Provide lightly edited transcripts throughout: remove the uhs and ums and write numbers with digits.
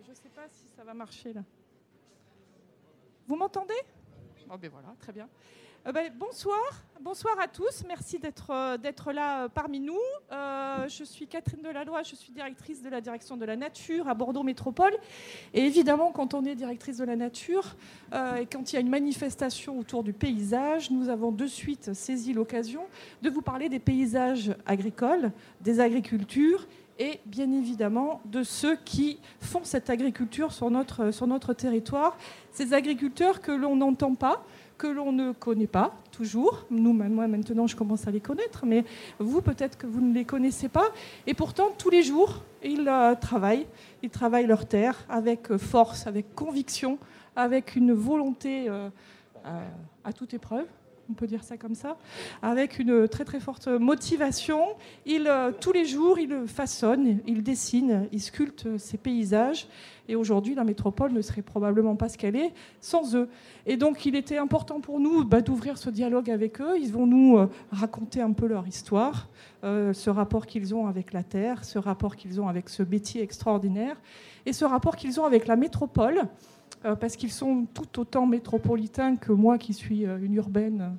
Je ne sais pas si ça va marcher là. Vous m'entendez ? Oh ben voilà, très bien. Bonsoir à tous. Merci d'être là parmi nous. Je suis Catherine Delalloy, je suis directrice de la direction de la nature à Bordeaux Métropole. Et évidemment, quand on est directrice de la nature et quand il y a une manifestation autour du paysage, nous avons de suite saisi l'occasion de vous parler des paysages agricoles, des agricultures et bien évidemment de ceux qui font cette agriculture sur notre territoire. Ces agriculteurs que l'on n'entend pas, que l'on ne connaît pas toujours. Moi, maintenant, je commence à les connaître, mais vous, peut-être que vous ne les connaissez pas. Et pourtant, tous les jours, ils travaillent leur terre avec force, avec conviction, avec une volonté à toute épreuve. On peut dire ça comme ça, avec une très très forte motivation. Tous les jours, ils façonnent, ils dessinent, ils sculptent ces paysages. Et aujourd'hui, la métropole ne serait probablement pas ce qu'elle est sans eux. Et donc, il était important pour nous d'ouvrir ce dialogue avec eux. Ils vont nous raconter un peu leur histoire, ce rapport qu'ils ont avec la terre, ce rapport qu'ils ont avec ce métier extraordinaire, et ce rapport qu'ils ont avec la métropole. Parce qu'ils sont tout autant métropolitains que moi qui suis une urbaine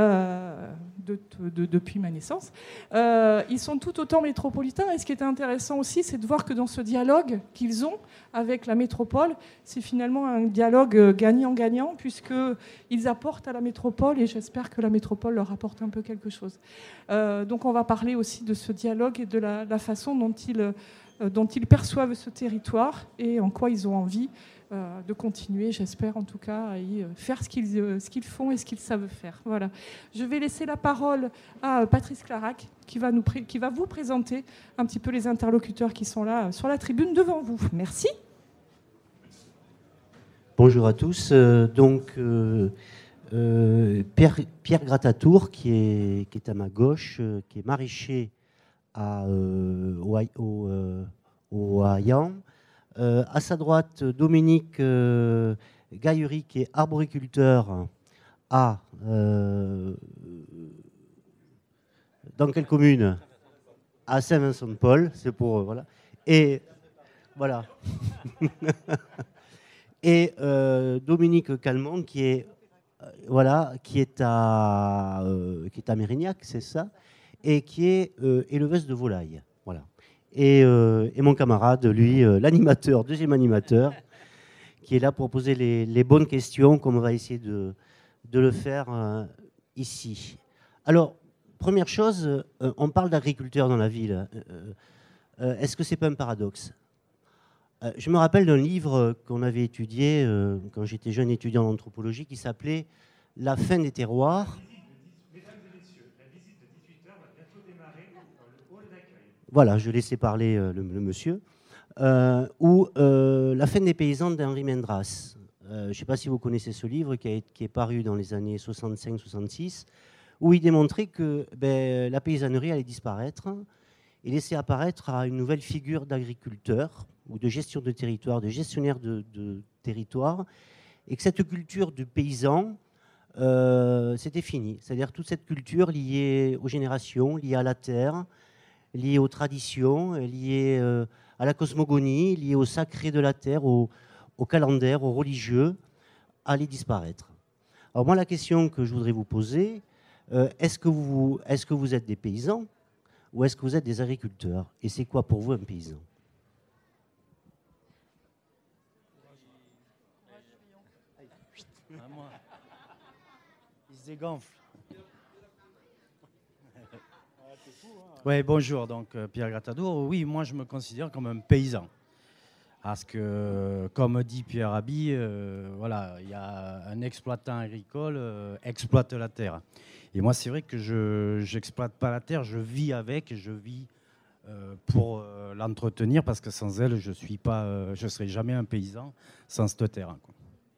depuis ma naissance. Ils sont tout autant métropolitains et ce qui est intéressant aussi, c'est de voir que dans ce dialogue qu'ils ont avec la métropole, c'est finalement un dialogue gagnant-gagnant puisqu'ils apportent à la métropole et j'espère que la métropole leur apporte un peu quelque chose. Donc on va parler aussi de ce dialogue et de la façon dont ils perçoivent ce territoire et en quoi ils ont envie de continuer, j'espère en tout cas, à y faire ce qu'ils font et ce qu'ils savent faire. Voilà. Je vais laisser la parole à Patrice Clarac qui va vous présenter un petit peu les interlocuteurs qui sont là sur la tribune devant vous. Merci. Bonjour à tous. Pierre Gratatour qui est à ma gauche, qui est maraîcher au Hayan. À sa droite, Dominique Gaillery, qui est arboriculteur dans quelle commune ? À Saint-Vincent-de-Paul, c'est pour... voilà. Et voilà. Et Dominique Calmont, qui est à Mérignac, c'est ça, et qui est éleveuse de volailles. Voilà. Et mon camarade, lui, l'animateur, deuxième animateur, qui est là pour poser les bonnes questions, comme on va essayer de le faire ici. Alors, première chose, on parle d'agriculteurs dans la ville. Est-ce que c'est pas un paradoxe ? Je me rappelle d'un livre qu'on avait étudié quand j'étais jeune étudiant en anthropologie qui s'appelait « La fin des terroirs ». Voilà, je laissais parler le monsieur. Ou La fin des paysans d'Henri Mendras. Je ne sais pas si vous connaissez ce livre qui est paru dans les années 65-66, où il démontrait que la paysannerie allait disparaître et laisser apparaître à une nouvelle figure d'agriculteur ou de gestion de territoire, de gestionnaire de territoire, et que cette culture du paysan, c'était fini. C'est-à-dire toute cette culture liée aux générations, liée à la terre, liées aux traditions, liées à la cosmogonie, liées au sacré de la terre, au calendaire, aux religieux, allaient disparaître. Alors moi, la question que je voudrais vous poser, est-ce que vous êtes des paysans ou est-ce que vous êtes des agriculteurs ? Et c'est quoi pour vous un paysan ? Il se dégonfle. Oui, bonjour, donc Pierre Gratatour. Oui, moi je me considère comme un paysan. Parce que, comme dit Pierre Rabhi, voilà, il y a un exploitant agricole exploite la terre. Et moi, c'est vrai que je n'exploite pas la terre, je vis avec, je vis pour l'entretenir, parce que sans elle, je ne serai jamais un paysan sans cette terre, quoi.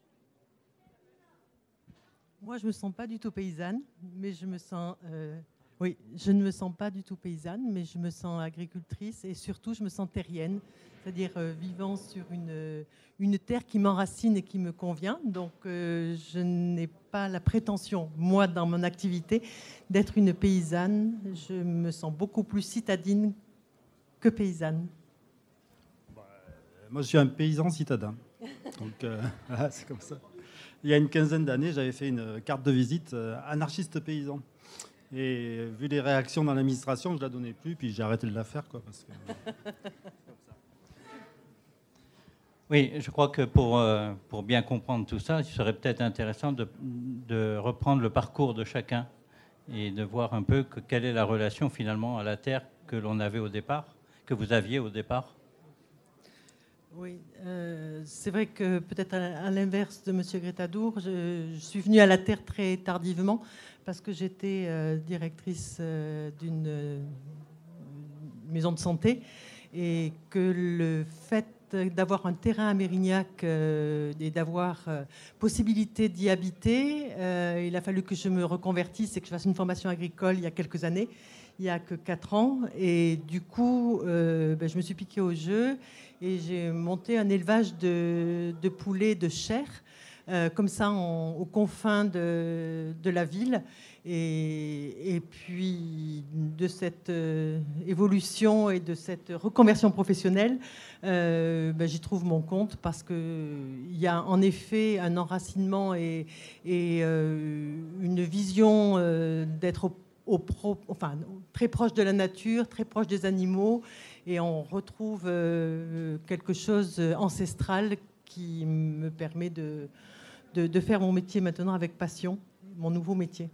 Moi, je ne me sens pas du tout paysanne, mais je me sens... Oui, je ne me sens pas du tout paysanne, mais je me sens agricultrice et surtout, je me sens terrienne, c'est-à-dire vivant sur une terre qui m'enracine et qui me convient. Donc, je n'ai pas la prétention, moi, dans mon activité, d'être une paysanne. Je me sens beaucoup plus citadine que paysanne. Moi, je suis un paysan citadin. Donc, voilà, c'est comme ça. Il y a une quinzaine d'années, j'avais fait une carte de visite anarchiste paysan. Et vu les réactions dans l'administration, je ne la donnais plus, puis j'ai arrêté de la faire, quoi, parce que... Oui, je crois que pour bien comprendre tout ça, il serait peut-être intéressant de reprendre le parcours de chacun et de voir un peu quelle est la relation finalement à la terre que l'on avait au départ, que vous aviez au départ. Oui, c'est vrai que peut-être à l'inverse de M. Gretadour, je suis venue à la Terre très tardivement parce que j'étais directrice d'une maison de santé et que le fait d'avoir un terrain à Mérignac et d'avoir possibilité d'y habiter, il a fallu que je me reconvertisse et que je fasse une formation agricole il y a quelques années, il n'y a que 4 ans. Et du coup, je me suis piquée au jeu et j'ai monté un élevage de poulets de chair, comme ça, aux confins de la ville. Et puis, de cette évolution et de cette reconversion professionnelle, j'y trouve mon compte parce qu'il y a en effet un enracinement et une vision d'être très proche de la nature, très proche des animaux, et on retrouve quelque chose ancestral qui me permet de faire mon métier maintenant avec passion, mon nouveau métier.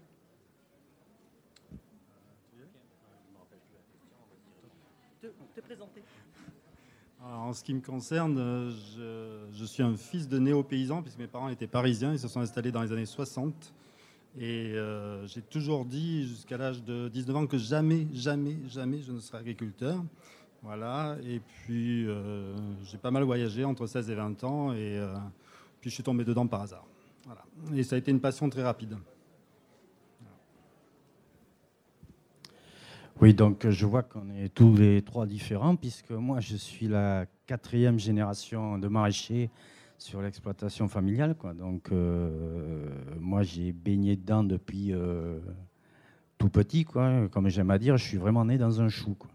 Te présenter. Alors, en ce qui me concerne, je suis un fils de néo-paysan, puisque mes parents étaient parisiens, ils se sont installés dans les années 60. Et j'ai toujours dit, jusqu'à l'âge de 19 ans, que jamais je ne serai agriculteur. Voilà. Et puis, j'ai pas mal voyagé entre 16 et 20 ans. Et puis, je suis tombé dedans par hasard. Voilà. Et ça a été une passion très rapide. Oui, donc je vois qu'on est tous les trois différents, puisque moi, je suis la 4e génération de maraîchers sur l'exploitation familiale, quoi. Donc, moi, j'ai baigné dedans depuis tout petit, quoi. Comme j'aime à dire, je suis vraiment né dans un chou, quoi.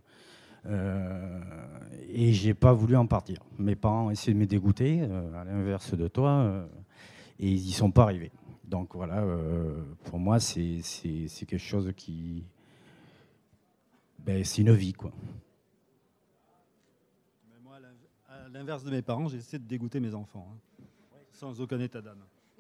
Et j'ai pas voulu en partir. Mes parents ont essayé de me dégoûter, à l'inverse de toi, et ils y sont pas arrivés. Donc voilà, pour moi, c'est quelque chose qui... c'est une vie, quoi. Mais moi, à l'inverse de mes parents, j'ai essayé de dégoûter mes enfants, hein, sans aucun état d'âme.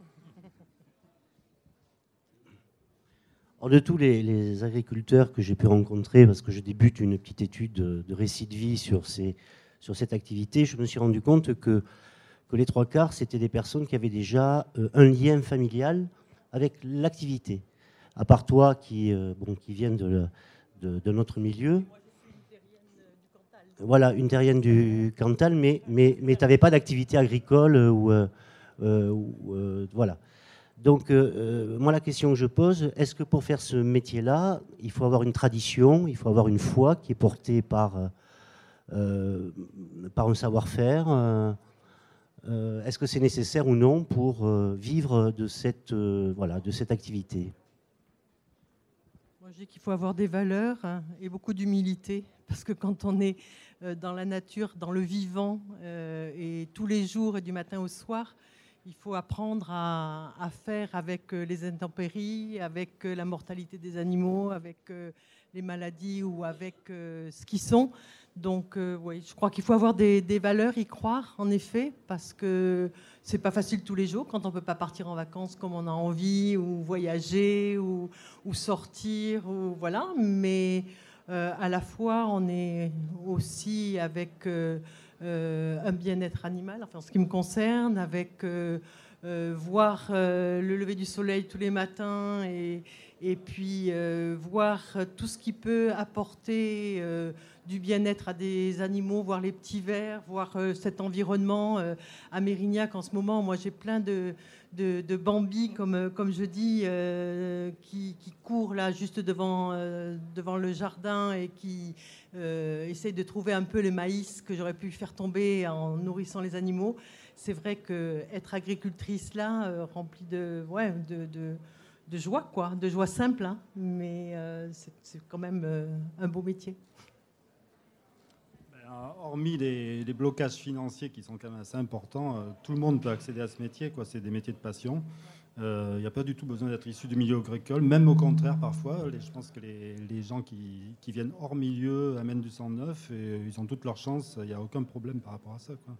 De tous les agriculteurs que j'ai pu rencontrer, parce que je débute une petite étude de récit de vie sur cette activité, je me suis rendu compte que les 3/4, c'était des personnes qui avaient déjà un lien familial avec l'activité. À part toi, qui viens de notre milieu. Voilà, une terrienne du Cantal, mais tu n'avais pas d'activité agricole voilà. Donc, moi, la question que je pose, est-ce que pour faire ce métier-là, il faut avoir une tradition, il faut avoir une foi qui est portée par un savoir-faire est-ce que c'est nécessaire ou non pour vivre de cette activité ? Moi, je dis qu'il faut avoir des valeurs et beaucoup d'humilité, parce que quand on est dans la nature, dans le vivant, et tous les jours et du matin au soir, il faut apprendre à faire avec les intempéries, avec la mortalité des animaux, avec les maladies ou avec ce qu'ils sont. Donc, oui, je crois qu'il faut avoir des valeurs, y croire, en effet, parce que c'est pas facile tous les jours quand on peut pas partir en vacances comme on a envie, ou voyager, ou sortir, ou voilà. Mais à la fois, on est aussi avec un bien-être animal, enfin, en ce qui me concerne, avec voir le lever du soleil tous les matins et puis voir tout ce qui peut apporter du bien-être à des animaux, voir les petits vers, voir cet environnement. À Mérignac, en ce moment, moi, j'ai plein de bambis, comme je dis, qui courent là, juste devant le jardin et qui essayent de trouver un peu le maïs que j'aurais pu faire tomber en nourrissant les animaux. C'est vrai qu'être agricultrice là, remplie de joie, quoi, de joie simple, hein, mais c'est quand même un beau métier. Hormis les blocages financiers qui sont quand même assez importants, tout le monde peut accéder à ce métier, quoi. C'est des métiers de passion. Il n'y a pas du tout besoin d'être issu du milieu agricole, même au contraire parfois. Je pense que les gens qui viennent hors milieu amènent du sang neuf et ils ont toutes leurs chances. Il n'y a aucun problème par rapport à ça, quoi.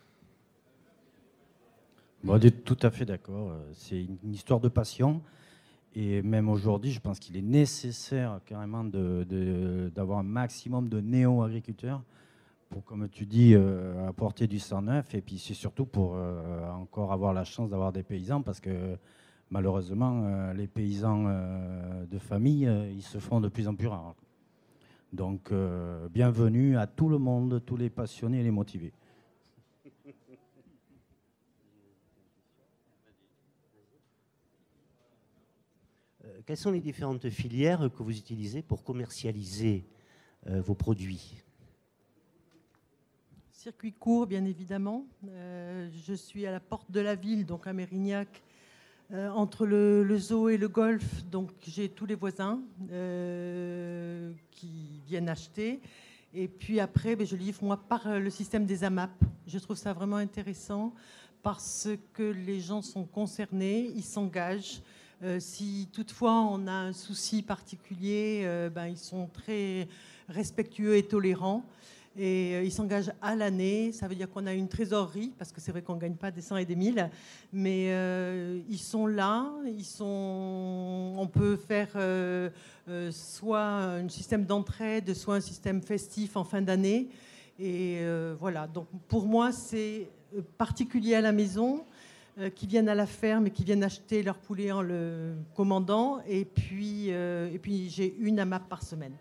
Bon, on est tout à fait d'accord. C'est une histoire de passion. Et même aujourd'hui, je pense qu'il est nécessaire carrément d'avoir un maximum de néo-agriculteurs pour, comme tu dis, apporter du sang neuf. Et puis c'est surtout pour encore avoir la chance d'avoir des paysans, parce que malheureusement, les paysans de famille, ils se font de plus en plus rares. Donc, bienvenue à tout le monde, tous les passionnés et les motivés. Quelles sont les différentes filières que vous utilisez pour commercialiser vos produits? Circuit court, bien évidemment. Je suis à la porte de la ville, donc à Mérignac, entre le zoo et le golf. Donc j'ai tous les voisins qui viennent acheter. Et puis après, je livre moi par le système des AMAP. Je trouve ça vraiment intéressant parce que les gens sont concernés, ils s'engagent. Si toutefois on a un souci particulier, ils sont très respectueux et tolérants. Et ils s'engagent à l'année. Ça veut dire qu'on a une trésorerie, parce que c'est vrai qu'on ne gagne pas des 100 et des 1000, mais ils sont là. On peut faire soit un système d'entraide, soit un système festif en fin d'année. Et voilà. Donc pour moi, c'est particulier à la maison, qui viennent à la ferme et qui viennent acheter leur poulet en le commandant. Et puis j'ai une AMAP par semaine.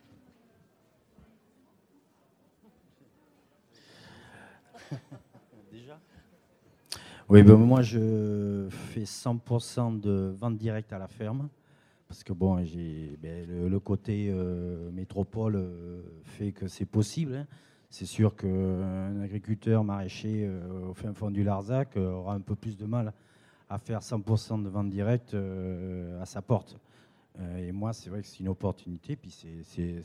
Déjà ? Oui, moi je fais 100% de vente directe à la ferme, parce que bon, le côté métropole fait que c'est possible, hein. C'est sûr qu'un agriculteur maraîcher au fin fond du Larzac aura un peu plus de mal à faire 100% de vente directe à sa porte. Et moi, c'est vrai que c'est une opportunité, puis c'est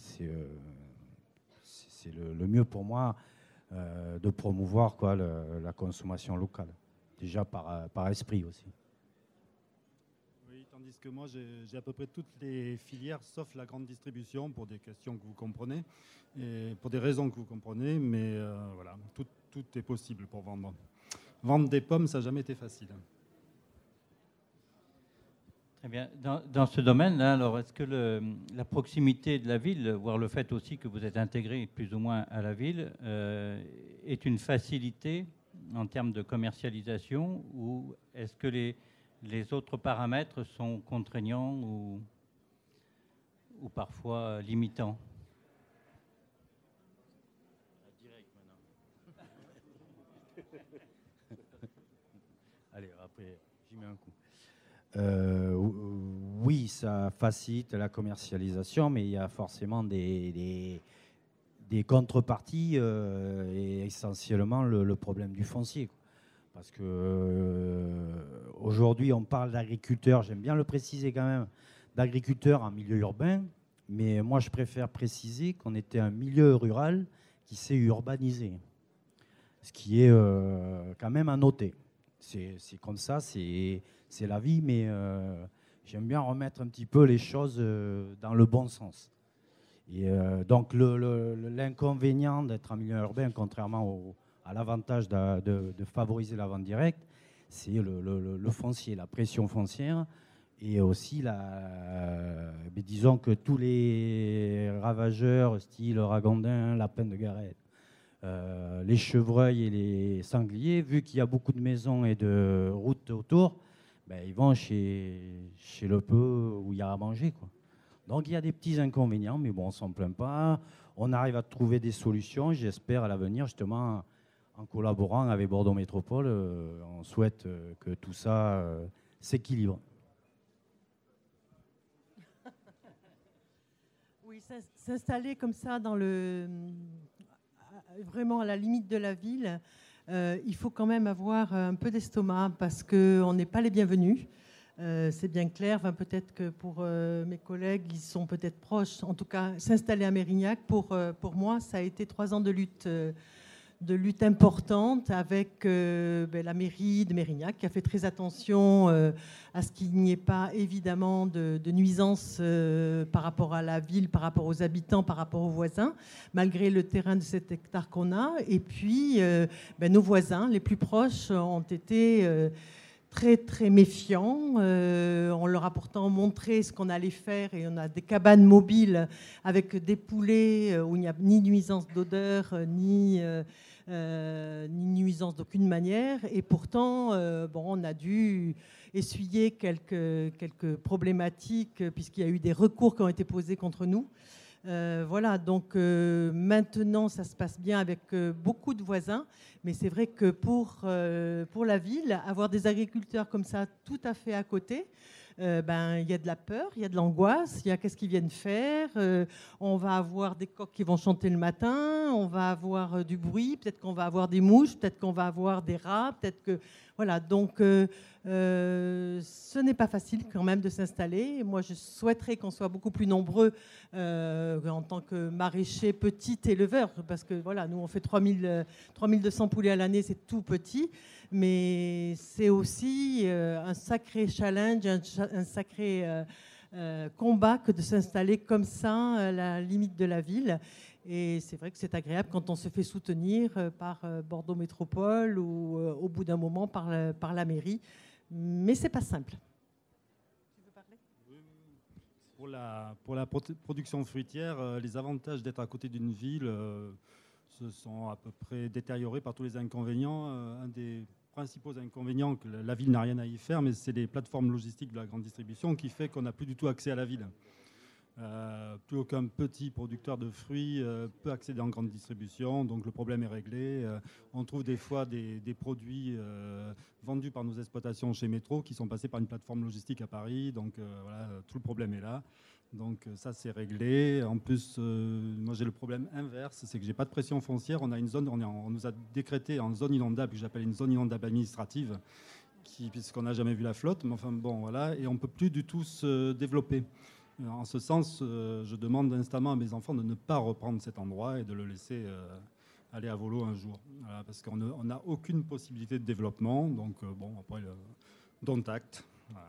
le mieux pour moi de promouvoir la consommation locale, déjà par esprit aussi. Oui, tandis que moi, j'ai à peu près toutes les filières, sauf la grande distribution, pour des questions que vous comprenez, et pour des raisons que vous comprenez, mais voilà, tout est possible pour vendre. Vendre des pommes, ça n'a jamais été facile. Très bien. Dans ce domaine-là, alors, est-ce que la proximité de la ville, voire le fait aussi que vous êtes intégré plus ou moins à la ville, est une facilité en termes de commercialisation, ou est-ce que les autres paramètres sont contraignants ou parfois limitants? Allez, après, j'y mets un coup. Oui, ça facilite la commercialisation, mais il y a forcément des contreparties et essentiellement le problème du foncier. Parce que aujourd'hui, on parle d'agriculteurs, j'aime bien le préciser quand même, d'agriculteurs en milieu urbain, mais moi je préfère préciser qu'on était un milieu rural qui s'est urbanisé, ce qui est quand même à noter. C'est comme ça, c'est la vie, mais j'aime bien remettre un petit peu les choses dans le bon sens. Et donc l'inconvénient d'être en milieu urbain, contrairement à l'avantage de favoriser la vente directe, c'est le foncier, la pression foncière, et aussi disons que tous les ravageurs, style ragondin, lapin de Garenne, les chevreuils et les sangliers, vu qu'il y a beaucoup de maisons et de routes autour, ils vont chez le peu où il y a à manger, quoi. Donc il y a des petits inconvénients, mais bon, on ne s'en plaint pas. On arrive à trouver des solutions, j'espère, à l'avenir, justement, en collaborant avec Bordeaux Métropole. On souhaite que tout ça s'équilibre. Oui, s'installer comme ça vraiment à la limite de la ville, il faut quand même avoir un peu d'estomac parce qu'on n'est pas les bienvenus. C'est bien clair. Enfin, peut-être que pour mes collègues, ils sont peut-être proches. En tout cas, s'installer à Mérignac, pour moi, ça a été 3 ans de lutte importante avec la mairie de Mérignac qui a fait très attention à ce qu'il n'y ait pas évidemment de nuisances par rapport à la ville, par rapport aux habitants, par rapport aux voisins, malgré le terrain de 7 hectares qu'on a. Et puis, nos voisins les plus proches ont été très très méfiants. On leur a pourtant montré ce qu'on allait faire et on a des cabanes mobiles avec des poulets où il n'y a ni nuisance d'odeur ni nuisance d'aucune manière. Et pourtant, on a dû essuyer quelques problématiques puisqu'il y a eu des recours qui ont été posés contre nous. Voilà, donc maintenant ça se passe bien avec beaucoup de voisins, mais c'est vrai que pour la ville, avoir des agriculteurs comme ça tout à fait à côté, il y a de la peur, il y a de l'angoisse, il y a qu'est-ce qu'ils viennent faire, on va avoir des coqs qui vont chanter le matin, on va avoir du bruit, peut-être qu'on va avoir des mouches, peut-être qu'on va avoir des rats, peut-être que... Voilà, donc ce n'est pas facile quand même de s'installer. Moi, je souhaiterais qu'on soit beaucoup plus nombreux en tant que maraîchers, petits éleveurs, parce que voilà, nous on fait 3200 poulets à l'année, c'est tout petit, mais c'est aussi un sacré challenge, un sacré combat que de s'installer comme ça à la limite de la ville. Et c'est vrai que c'est agréable quand on se fait soutenir par Bordeaux Métropole ou au bout d'un moment par la mairie. Mais c'est pas simple. Tu veux parler ? Pour la production fruitière, les avantages d'être à côté d'une ville se sont à peu près détériorés par tous les inconvénients. Un des principaux inconvénients, que la ville n'a rien à y faire, mais c'est les plateformes logistiques de la grande distribution qui fait qu'on n'a plus du tout accès à la ville. Plus aucun petit producteur de fruits peut accéder en grande distribution, donc le problème est réglé. On trouve des fois des produits vendus par nos exploitations chez Métro qui sont passés par une plateforme logistique à Paris, donc voilà, tout le problème est là. Donc ça c'est réglé. En plus, moi j'ai le problème inverse, c'est que j'ai pas de pression foncière. On a une zone, on nous a décrété en zone inondable, que j'appelle une zone inondable administrative, puisqu'on n'a jamais vu la flotte, mais enfin bon voilà, et on peut plus du tout se développer. En ce sens, je demande instamment à mes enfants de ne pas reprendre cet endroit et de le laisser aller à volo un jour. Voilà, parce qu'on n'a aucune possibilité de développement. Donc, après, don't act. Voilà.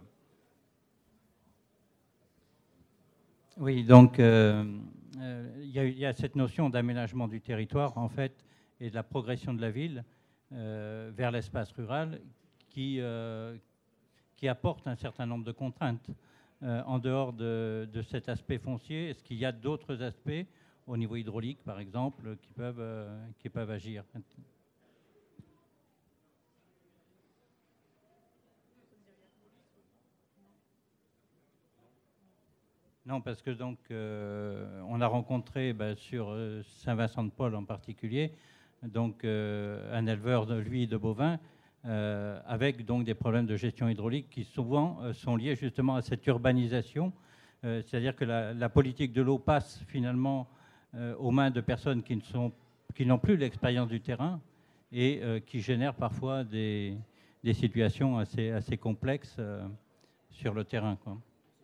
Oui, donc il y a cette notion d'aménagement du territoire, en fait, et de la progression de la ville vers l'espace rural qui apporte un certain nombre de contraintes. En dehors de cet aspect foncier, est-ce qu'il y a d'autres aspects au niveau hydraulique, par exemple, qui peuvent agir ? Non, parce que donc on a rencontré sur Saint-Vincent-de-Paul en particulier, donc un éleveur de bovins. Avec donc des problèmes de gestion hydraulique qui souvent sont liés justement à cette urbanisation. C'est-à-dire que la politique de l'eau passe finalement aux mains de personnes qui n'ont plus l'expérience du terrain et qui génèrent parfois des situations assez complexes sur le terrain, quoi.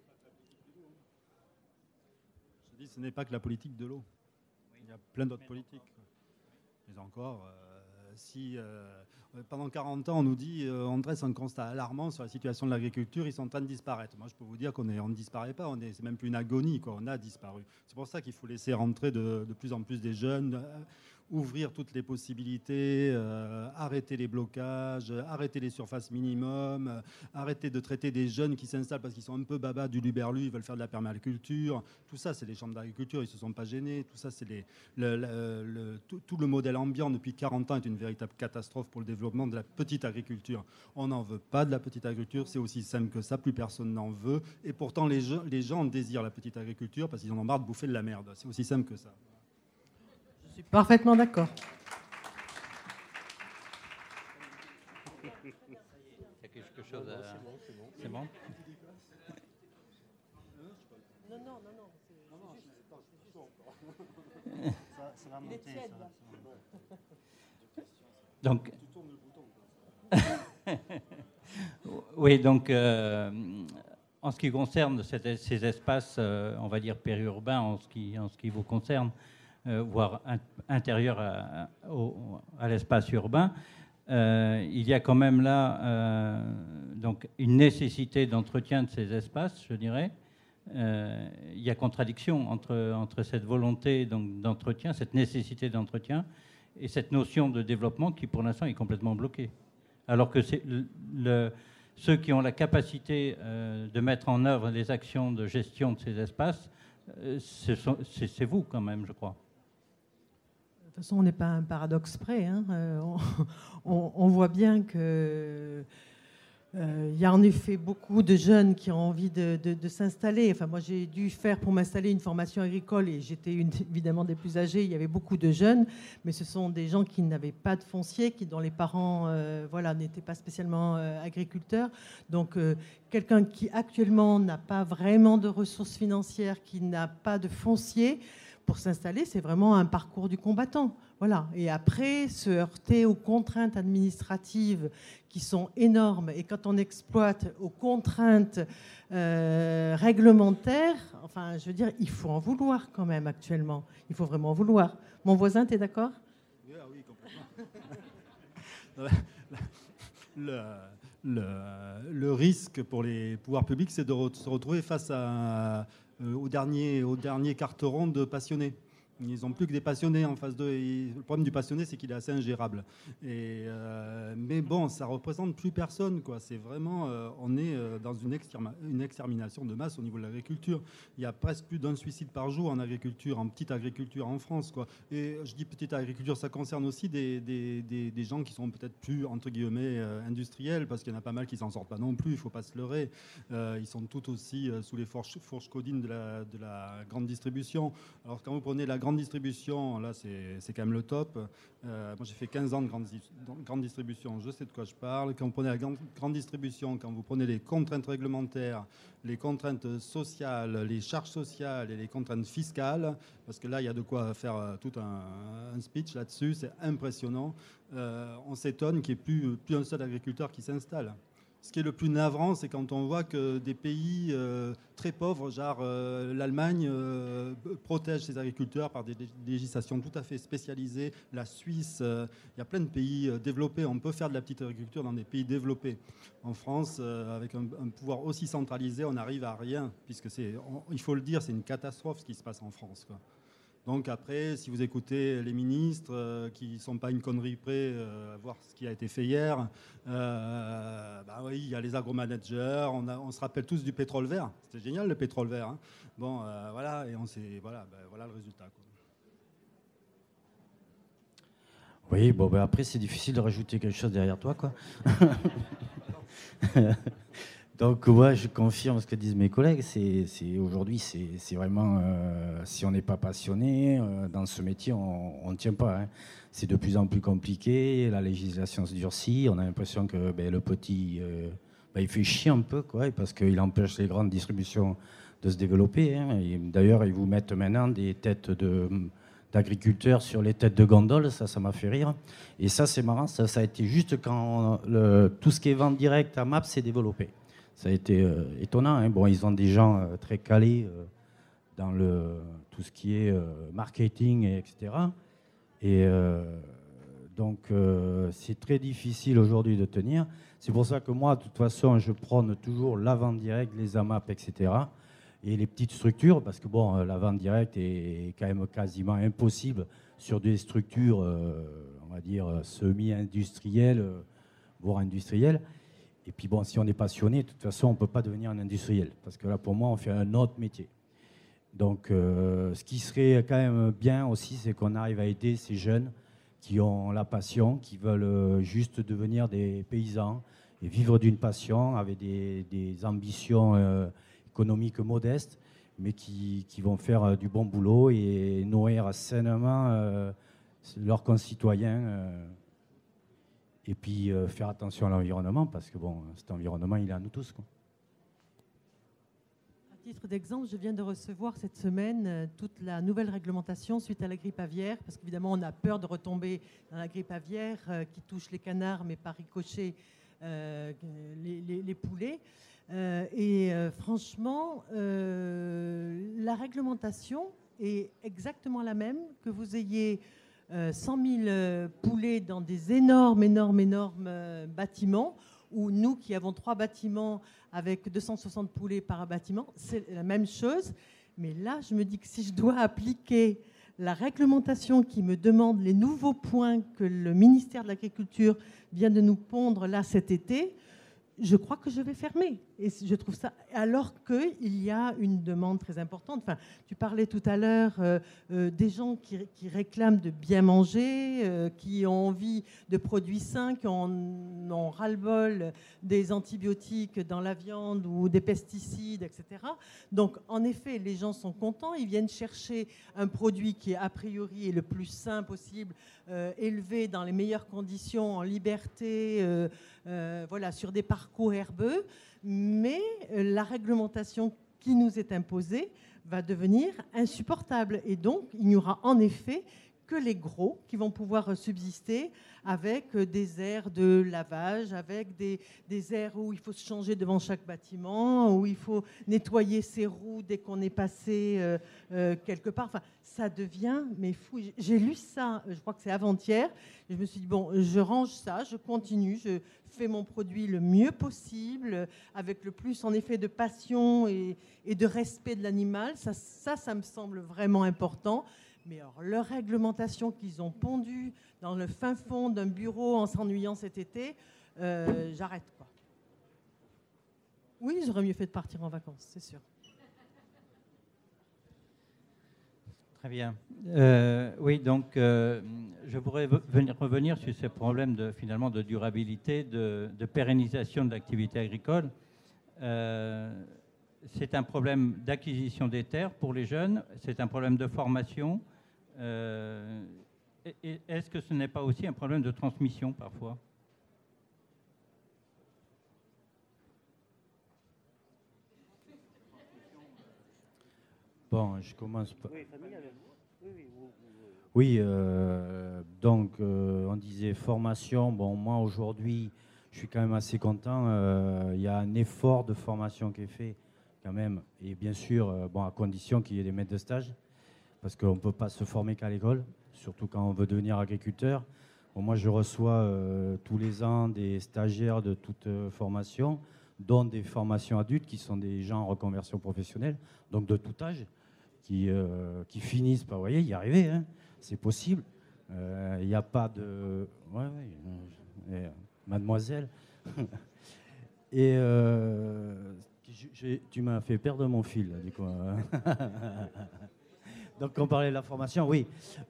Je dis, ce n'est pas que la politique de l'eau. Il y a plein d'autres politiques. Mais encore... Si pendant 40 ans on nous dit on dresse un constat alarmant sur la situation de l'agriculture, ils sont en train de disparaître. Moi je peux vous dire qu'on ne disparaît pas, c'est même plus une agonie, quoi. On a disparu. C'est pour ça qu'il faut laisser rentrer de plus en plus des jeunes, ouvrir toutes les possibilités, arrêter les blocages, arrêter les surfaces minimum, arrêter de traiter des jeunes qui s'installent parce qu'ils sont un peu babas du luberlu, ils veulent faire de la permaculture. Tout ça, c'est les chambres d'agriculture, ils ne se sont pas gênés. Tout ça, c'est tout le modèle ambiant depuis 40 ans est une véritable catastrophe pour le développement de la petite agriculture. On n'en veut pas de la petite agriculture, c'est aussi simple que ça, plus personne n'en veut. Et pourtant, les gens désirent la petite agriculture parce qu'ils en ont marre de bouffer de la merde. C'est aussi simple que ça. Je suis parfaitement d'accord. Il y a quelque chose à... C'est bon ? Non. Ça va monter. Il est tiède, là. Donc... Oui, donc en ce qui concerne ces espaces, on va dire périurbains, en ce qui vous concerne, voire intérieurs à l'espace urbain, il y a quand même là donc une nécessité d'entretien de ces espaces, je dirais. Il y a contradiction entre cette volonté d'entretien, cette nécessité d'entretien, et cette notion de développement qui, pour l'instant, est complètement bloquée. Alors que ceux qui ont la capacité de mettre en œuvre les actions de gestion de ces espaces, c'est vous quand même, je crois. De toute façon, on n'est pas un paradoxe près. Hein. On voit bien que y a en effet beaucoup de jeunes qui ont envie de s'installer. Enfin, moi, j'ai dû faire pour m'installer une formation agricole et j'étais évidemment des plus âgés. Il y avait beaucoup de jeunes, mais ce sont des gens qui n'avaient pas de foncier, dont les parents n'étaient pas spécialement agriculteurs. Donc, quelqu'un qui actuellement n'a pas vraiment de ressources financières, qui n'a pas de foncier, pour s'installer, c'est vraiment un parcours du combattant. Voilà. Et après, se heurter aux contraintes administratives qui sont énormes. Et quand on exploite aux contraintes réglementaires, enfin, je veux dire, il faut en vouloir quand même actuellement. Il faut vraiment en vouloir. Mon voisin, tu es d'accord ? Oui, complètement. Le risque pour les pouvoirs publics, c'est de se retrouver face aux derniers carterons de passionnés. Ils n'ont plus que des passionnés en face d'eux. Et le problème du passionné, c'est qu'il est assez ingérable. Mais bon, ça ne représente plus personne, quoi. C'est vraiment, on est dans une extermination de masse au niveau de l'agriculture. Il y a presque plus d'un suicide par jour en agriculture, en petite agriculture en France, quoi. Et je dis petite agriculture, ça concerne aussi des gens qui sont peut-être plus, entre guillemets, industriels, parce qu'il y en a pas mal qui s'en sortent pas non plus, il ne faut pas se leurrer. Ils sont tout aussi sous les fourches codines de la grande distribution. Alors quand vous prenez la grande distribution, là c'est quand même le top. Moi j'ai fait 15 ans de grande distribution, je sais de quoi je parle. Quand vous prenez la grande distribution, quand vous prenez les contraintes réglementaires, les contraintes sociales, les charges sociales et les contraintes fiscales, parce que là il y a de quoi faire tout un speech là-dessus, c'est impressionnant. On s'étonne qu'il n'y ait plus un seul agriculteur qui s'installe. Ce qui est le plus navrant, c'est quand on voit que des pays très pauvres, genre l'Allemagne, protègent ses agriculteurs par des législations tout à fait spécialisées. La Suisse, il y a plein de pays développés. On peut faire de la petite agriculture dans des pays développés. En France, avec un pouvoir aussi centralisé, on n'arrive à rien, puisque il faut le dire, c'est une catastrophe ce qui se passe en France, quoi. Donc après, si vous écoutez les ministres qui ne sont pas une connerie près à voir ce qui a été fait hier, oui, il y a les agromanagers, on se rappelle tous du pétrole vert. C'était génial le pétrole vert. Hein. Bon, voilà, et voilà le résultat, quoi. Oui, bon, après, c'est difficile de rajouter quelque chose derrière toi, quoi. Donc, ouais, je confirme ce que disent mes collègues. Aujourd'hui, c'est vraiment, si on n'est pas passionné dans ce métier, on ne tient pas. Hein. C'est de plus en plus compliqué. La législation se durcit. On a l'impression que le petit, il fait chier un peu, quoi, parce qu'il empêche les grandes distributions de se développer. Hein. D'ailleurs, ils vous mettent maintenant des têtes d'agriculteurs sur les têtes de gondole. Ça m'a fait rire. Et ça, c'est marrant. Ça a été juste quand tout ce qui est vente directe à MAP s'est développé. Ça a été étonnant. Hein. Bon, ils ont des gens très calés dans tout ce qui est marketing, etc. Et donc, c'est très difficile aujourd'hui de tenir. C'est pour ça que moi, de toute façon, je prône toujours la vente directe, les AMAP, etc. Et les petites structures, parce que bon, la vente directe est quand même quasiment impossible sur des structures, on va dire, semi-industrielles, voire industrielles. Et puis bon, si on est passionné, de toute façon, on ne peut pas devenir un industriel. Parce que là, pour moi, on fait un autre métier. Donc, ce qui serait quand même bien aussi, c'est qu'on arrive à aider ces jeunes qui ont la passion, qui veulent juste devenir des paysans et vivre d'une passion avec des ambitions économiques modestes, mais qui vont faire du bon boulot et nourrir sainement leurs concitoyens. Et puis faire attention à l'environnement, parce que bon, cet environnement, il est à nous tous, quoi. À titre d'exemple, je viens de recevoir cette semaine toute la nouvelle réglementation suite à la grippe aviaire, parce qu'évidemment, on a peur de retomber dans la grippe aviaire qui touche les canards, mais par ricochet les poulets. Franchement, la réglementation est exactement la même, que vous ayez 100 000 poulets dans des énormes bâtiments, ou nous qui avons 3 bâtiments avec 260 poulets par bâtiment, c'est la même chose. Mais là, je me dis que si je dois appliquer la réglementation qui me demande les nouveaux points que le ministère de l'Agriculture vient de nous pondre là cet été, je crois que je vais fermer. Et je trouve ça, alors qu'il y a une demande très importante. Enfin, tu parlais tout à l'heure des gens qui réclament de bien manger, qui ont envie de produits sains, qui en ont ras-le-bol des antibiotiques dans la viande ou des pesticides, etc. Donc, en effet, les gens sont contents. Ils viennent chercher un produit qui, a priori, est le plus sain possible, élevé dans les meilleures conditions, en liberté, voilà, sur des parcours herbeux. Mais la réglementation qui nous est imposée va devenir insupportable. Et donc, il n'y aura en effet que les gros qui vont pouvoir subsister avec des aires de lavage, avec des aires où il faut se changer devant chaque bâtiment, où il faut nettoyer ses roues dès qu'on est passé quelque part. Enfin, ça devient mais fou. J'ai lu ça, je crois que c'est avant-hier. Je me suis dit, bon, je range ça, je continue, je fais mon produit le mieux possible, avec le plus en effet de passion et de respect de l'animal. Ça me semble vraiment important. Mais alors, leur réglementation qu'ils ont pondue dans le fin fond d'un bureau en s'ennuyant cet été, j'arrête, quoi. Oui, j'aurais mieux fait de partir en vacances, c'est sûr. Très bien. Oui, donc je voudrais revenir sur ces problèmes finalement de durabilité, de pérennisation de l'activité agricole. C'est un problème d'acquisition des terres pour les jeunes, c'est un problème de formation. Est-ce que ce n'est pas aussi un problème de transmission parfois ? Bon, je commence par... Oui, donc on disait formation. Bon, moi aujourd'hui, je suis quand même assez content. Il y a un effort de formation qui est fait quand même. Et bien sûr, bon, à condition qu'il y ait des maîtres de stage, parce qu'on ne peut pas se former qu'à l'école, surtout quand on veut devenir agriculteur. Bon, moi, je reçois tous les ans des stagiaires de toute formation, dont des formations adultes qui sont des gens en reconversion professionnelle, donc de tout âge, qui finissent par, vous voyez, y arriver, hein, c'est possible. Il n'y a pas de... mademoiselle. Et tu m'as fait perdre mon fil, là, du coup. Donc, on parlait de la formation, oui.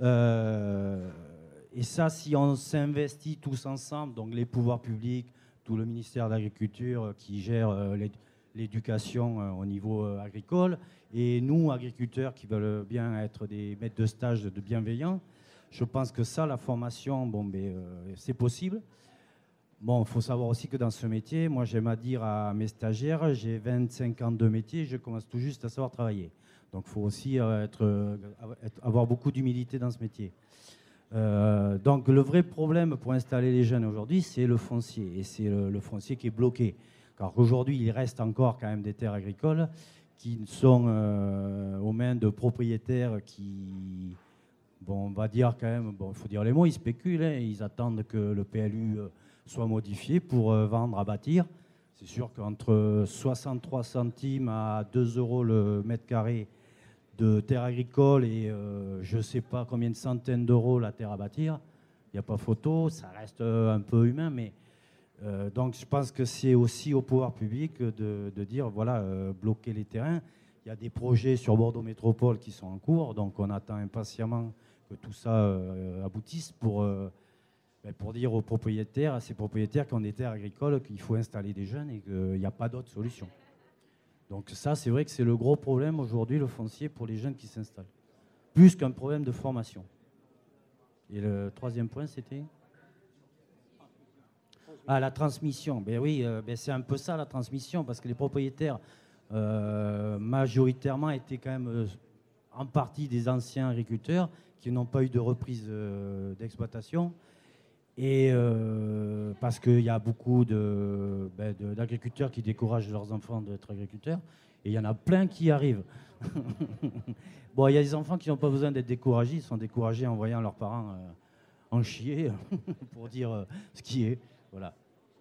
Et ça, si on s'investit tous ensemble, donc les pouvoirs publics, tout le ministère de l'Agriculture qui gère l'éducation au niveau agricole, et nous, agriculteurs, qui veulent bien être des maîtres de stage de bienveillants, je pense que ça, la formation, bon, c'est possible. Bon, il faut savoir aussi que dans ce métier, moi, j'aime à dire à mes stagiaires, j'ai 25 ans de métier, je commence tout juste à savoir travailler. Donc, il faut aussi avoir beaucoup d'humilité dans ce métier. Donc, le vrai problème pour installer les jeunes aujourd'hui, c'est le foncier. Et c'est le foncier qui est bloqué. Car aujourd'hui, il reste encore quand même des terres agricoles qui sont aux mains de propriétaires qui, bon, on va dire quand même, bon, il faut dire les mots, ils spéculent, hein, ils attendent que le PLU soit modifié pour vendre à bâtir. C'est sûr qu'entre 63 centimes à 2 euros le mètre carré de terre agricole et je ne sais pas combien de centaines d'euros la terre à bâtir, il n'y a pas photo, ça reste un peu humain, mais donc je pense que c'est aussi au pouvoir public de dire, voilà, bloquer les terrains. Il y a des projets sur Bordeaux Métropole qui sont en cours, donc on attend impatiemment que tout ça aboutisse pour dire aux propriétaires, à ces propriétaires qui ont des terres agricoles, qu'il faut installer des jeunes et qu'il n'y a pas d'autre solution. Donc ça, c'est vrai que c'est le gros problème aujourd'hui, le foncier, pour les jeunes qui s'installent. Plus qu'un problème de formation. Et le troisième point, c'était ? Ah, la transmission. Ben oui, c'est un peu ça, la transmission, parce que les propriétaires, majoritairement, étaient quand même en partie des anciens agriculteurs qui n'ont pas eu de reprise d'exploitation. Et parce qu'il y a beaucoup d'agriculteurs qui découragent leurs enfants d'être agriculteurs, et il y en a plein qui y arrivent. Bon, il y a des enfants qui n'ont pas besoin d'être découragés, ils sont découragés en voyant leurs parents en chier, pour dire ce qui est. Voilà.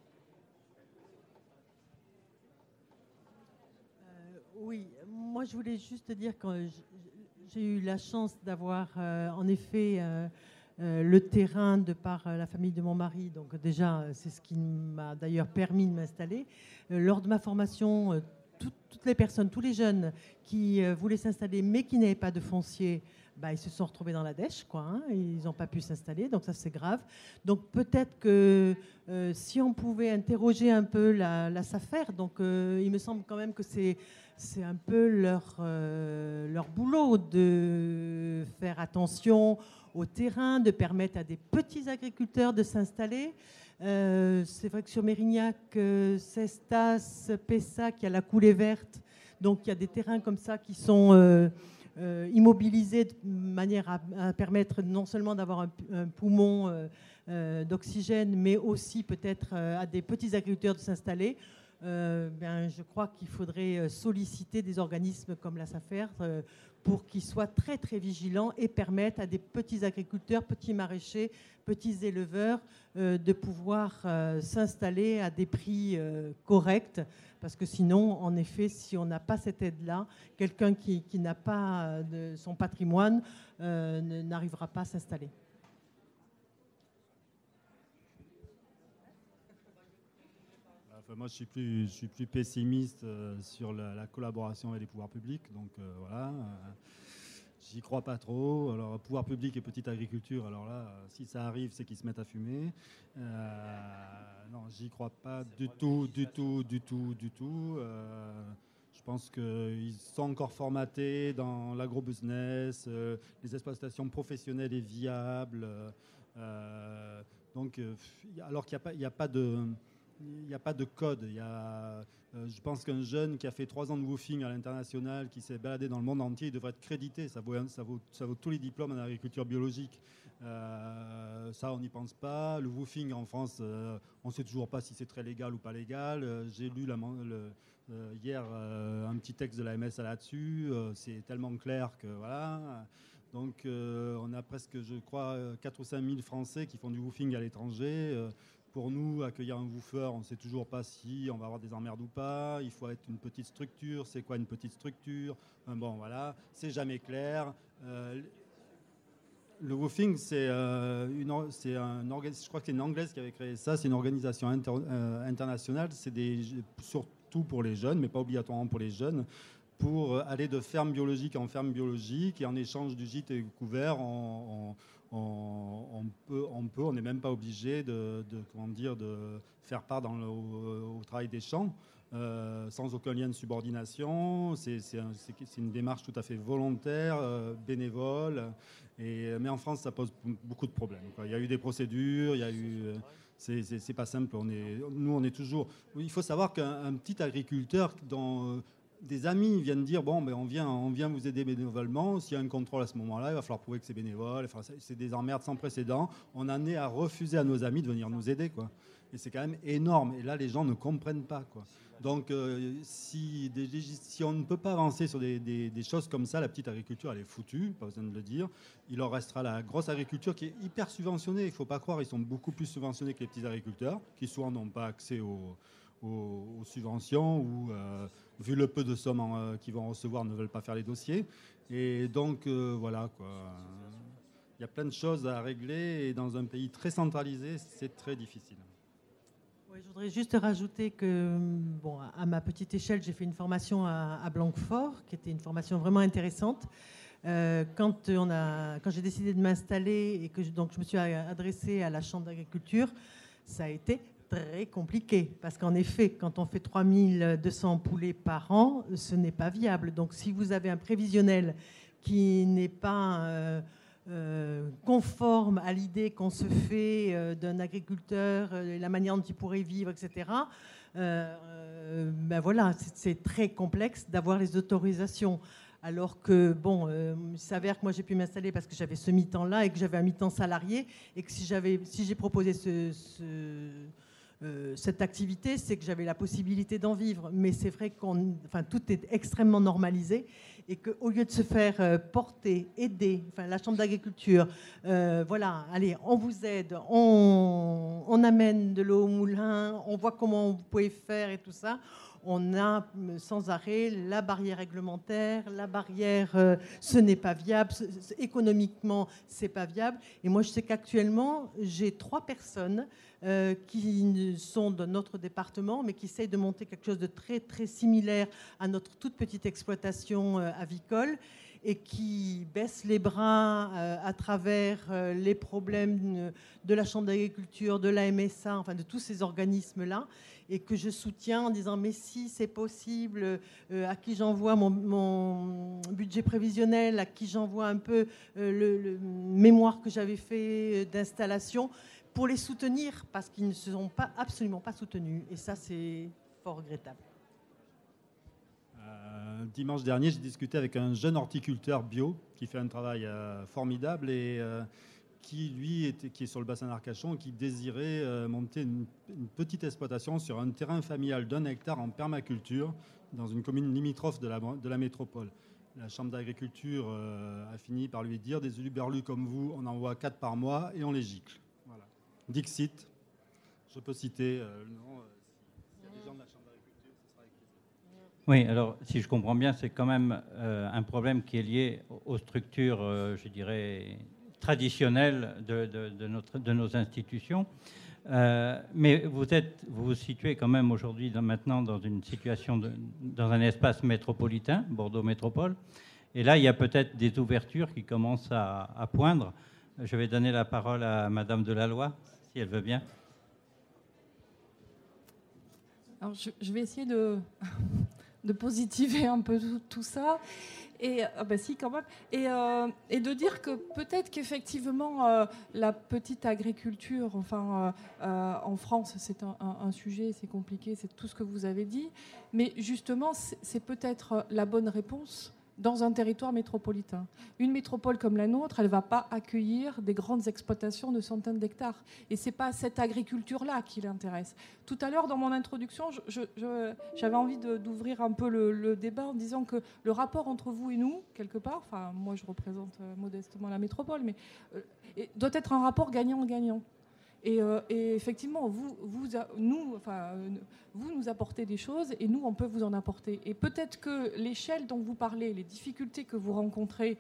Oui, moi je voulais juste dire que j'ai eu la chance d'avoir en effet le terrain de par la famille de mon mari. Donc déjà, c'est ce qui m'a d'ailleurs permis de m'installer. Lors de ma formation, toutes les personnes, tous les jeunes qui voulaient s'installer mais qui n'avaient pas de foncier, ils se sont retrouvés dans la dèche, quoi, hein, ils n'ont pas pu s'installer, donc ça c'est grave. Donc peut-être que si on pouvait interroger un peu la SAFER, donc il me semble quand même que c'est un peu leur boulot de faire attention au terrain, de permettre à des petits agriculteurs de s'installer. C'est vrai que sur Mérignac, Cestas, Pessac, il y a la coulée verte, donc il y a des terrains comme ça qui sont immobilisés de manière à permettre non seulement d'avoir un poumon d'oxygène, mais aussi peut-être à des petits agriculteurs de s'installer. Je crois qu'il faudrait solliciter des organismes comme la SAFER pour qu'ils soient très très vigilants et permettent à des petits agriculteurs, petits maraîchers, petits éleveurs de pouvoir s'installer à des prix corrects. Parce que sinon, en effet, si on n'a pas cette aide-là, quelqu'un qui n'a pas son patrimoine n'arrivera pas à s'installer. Moi, je suis plus pessimiste sur la collaboration avec les pouvoirs publics. Donc voilà, j'y crois pas trop. Alors, pouvoir public et petite agriculture, alors là, si ça arrive, c'est qu'ils se mettent à fumer. Non, j'y crois pas du tout. Je pense qu'ils sont encore formatés dans l'agrobusiness, les exploitations professionnelles et viables. Alors qu'il n'y a pas de... Il n'y a pas de code. Je pense qu'un jeune qui a fait 3 ans de woofing à l'international, qui s'est baladé dans le monde entier, il devrait être crédité. Ça vaut tous les diplômes en agriculture biologique. Ça, on n'y pense pas. Le woofing en France, on ne sait toujours pas si c'est très légal ou pas légal. J'ai lu hier un petit texte de l'AMS là-dessus. C'est tellement clair que voilà. Donc, on a presque, je crois, 4 ou 5 000 Français qui font du woofing à l'étranger. Pour nous, accueillir un woofer, on ne sait toujours pas si on va avoir des emmerdes ou pas. Il faut être une petite structure. C'est quoi une petite structure? Bon, voilà, c'est jamais clair. Le woofing, je crois que c'est une Anglaise qui avait créé ça. C'est une organisation internationale. C'est surtout pour les jeunes, mais pas obligatoirement pour les jeunes, pour aller de ferme biologique en ferme biologique, et en échange du gîte et couvert, on n'est même pas obligé de faire part au travail des champs, sans aucun lien de subordination. C'est une démarche tout à fait volontaire, bénévole. Mais en France, ça pose beaucoup de problèmes, quoi. Il y a eu des procédures, c'est pas simple. On est toujours. Il faut savoir qu'un petit agriculteur dont des amis viennent dire bon, on vient vous aider bénévolement. S'il y a un contrôle à ce moment-là, il va falloir prouver que c'est bénévole. Enfin, c'est des emmerdes sans précédent. On en est à refuser à nos amis de venir nous aider, quoi. Et c'est quand même énorme. Et là, les gens ne comprennent pas, quoi. Donc, si on ne peut pas avancer sur des choses comme ça, la petite agriculture, elle est foutue, pas besoin de le dire. Il leur restera la grosse agriculture qui est hyper subventionnée. Il ne faut pas croire, ils sont beaucoup plus subventionnés que les petits agriculteurs, qui souvent n'ont pas accès aux subventions ou, vu le peu de sommes qu'ils vont recevoir, ne veulent pas faire les dossiers. Et donc, voilà, quoi. Il y a plein de choses à régler, et dans un pays très centralisé, c'est très difficile. Oui, je voudrais juste rajouter que, à ma petite échelle, j'ai fait une formation à Blanquefort, qui était une formation vraiment intéressante. Quand j'ai décidé de m'installer et que je me suis adressée à la Chambre d'agriculture, ça a été très compliqué, parce qu'en effet, quand on fait 3200 poulets par an, ce n'est pas viable. Donc si vous avez un prévisionnel qui n'est pas conforme à l'idée qu'on se fait d'un agriculteur, la manière dont il pourrait vivre, etc., voilà, c'est très complexe d'avoir les autorisations. Alors que, bon, il s'avère que moi j'ai pu m'installer parce que j'avais ce mi-temps-là et que j'avais un mi-temps salarié, et que si j'ai proposé cette activité, c'est que j'avais la possibilité d'en vivre. Mais c'est vrai tout est extrêmement normalisé, et qu'au lieu de se faire porter, aider, la Chambre d'agriculture, voilà, allez, on vous aide, on amène de l'eau au moulin, on voit comment vous pouvez faire et tout ça. On a sans arrêt la barrière réglementaire, la barrière ce n'est pas viable, économiquement c'est pas viable. Et moi je sais qu'actuellement j'ai 3 personnes qui sont de notre département, mais qui essayent de monter quelque chose de très très similaire à notre toute petite exploitation avicole, et qui baissent les bras à travers les problèmes de la Chambre d'agriculture, de la MSA, enfin de tous ces organismes-là, et que je soutiens en disant mais si c'est possible, à qui j'envoie mon budget prévisionnel, à qui j'envoie un peu le mémoire que j'avais fait d'installation, pour les soutenir, parce qu'ils ne se sont absolument pas soutenus. Et ça, c'est fort regrettable. Dimanche dernier, j'ai discuté avec un jeune horticulteur bio qui fait un travail formidable, et qui est sur le bassin d'Arcachon, qui désirait monter une petite exploitation sur un terrain familial d'1 hectare en permaculture dans une commune limitrophe de la métropole. La Chambre d'agriculture a fini par lui dire: des uluberlus comme vous, on en voit 4 par mois et on les gicle. Voilà. Dixit, je peux citer le nom. S'il y a des gens de la Chambre d'agriculture, ce sera avec plaisir. Oui, alors si je comprends bien, c'est quand même un problème qui est lié aux structures, je dirais, traditionnelles de nos institutions. Mais vous vous situez quand même aujourd'hui maintenant dans une situation, dans un espace métropolitain, Bordeaux Métropole. Et là, il y a peut-être des ouvertures qui commencent à poindre. Je vais donner la parole à Madame Delalloy, si elle veut bien. Alors, je vais essayer de positiver un peu tout ça. Et si, quand même. Et de dire que peut-être qu'effectivement, la petite agriculture, en France, c'est un sujet, c'est compliqué, c'est tout ce que vous avez dit. Mais justement, c'est peut-être la bonne réponse dans un territoire métropolitain. Une métropole comme la nôtre, elle ne va pas accueillir des grandes exploitations de centaines d'hectares. Et ce n'est pas cette agriculture-là qui l'intéresse. Tout à l'heure, dans mon introduction, j'avais envie d'ouvrir un peu le débat en disant que le rapport entre vous et nous, quelque part, moi je représente modestement la métropole, mais doit être un rapport gagnant-gagnant. Et effectivement, vous nous apportez des choses, et nous, on peut vous en apporter. Et peut-être que l'échelle dont vous parlez, les difficultés que vous rencontrez,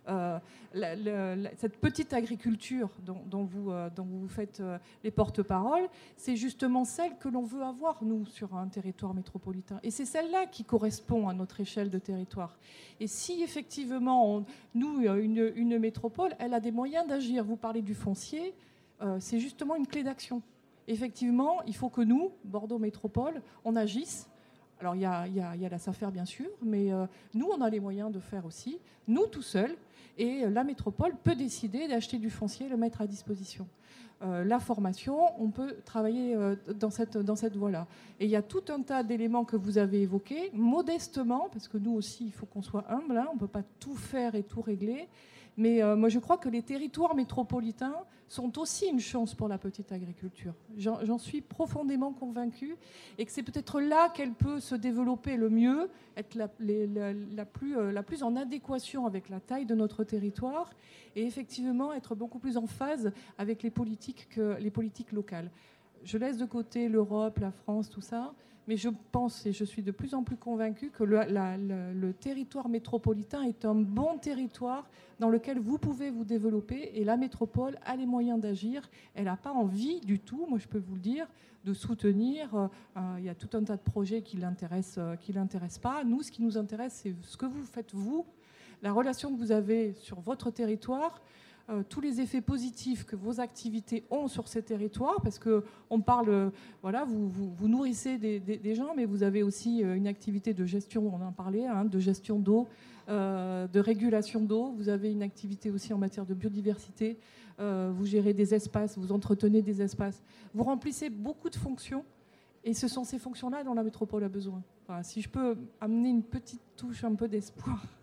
cette petite agriculture dont vous faites les porte-paroles, c'est justement celle que l'on veut avoir, nous, sur un territoire métropolitain. Et c'est celle-là qui correspond à notre échelle de territoire. Et si, effectivement, une métropole, elle a des moyens d'agir. Vous parlez du foncier. C'est justement une clé d'action. Effectivement, il faut que nous, Bordeaux Métropole, on agisse. Alors, il y a la SAFER, bien sûr, mais nous, on a les moyens de faire aussi, nous, tout seuls. Et la métropole peut décider d'acheter du foncier et le mettre à disposition. La formation, on peut travailler dans cette voie-là. Et il y a tout un tas d'éléments que vous avez évoqués, modestement, parce que nous aussi, il faut qu'on soit humble, on ne peut pas tout faire et tout régler. Mais moi, je crois que les territoires métropolitains sont aussi une chance pour la petite agriculture. J'en suis profondément convaincue, et que c'est peut-être là qu'elle peut se développer le mieux, être la plus en adéquation avec la taille de notre territoire, et effectivement être beaucoup plus en phase avec les politiques locales. Je laisse de côté l'Europe, la France, tout ça, mais je pense, et je suis de plus en plus convaincue, que le territoire métropolitain est un bon territoire dans lequel vous pouvez vous développer, et la métropole a les moyens d'agir. Elle n'a pas envie du tout, moi je peux vous le dire, de soutenir. Il y a tout un tas de projets qui ne l'intéressent pas. Nous, ce qui nous intéresse, c'est ce que vous faites, vous, la relation que vous avez sur votre territoire, tous les effets positifs que vos activités ont sur ces territoires, parce qu'on parle, vous nourrissez des gens, mais vous avez aussi une activité de gestion, on en parlait, de gestion d'eau, de régulation d'eau. Vous avez une activité aussi en matière de biodiversité. Vous gérez des espaces, vous entretenez des espaces. Vous remplissez beaucoup de fonctions, et ce sont ces fonctions-là dont la métropole a besoin. Si je peux amener une petite touche un peu d'espoir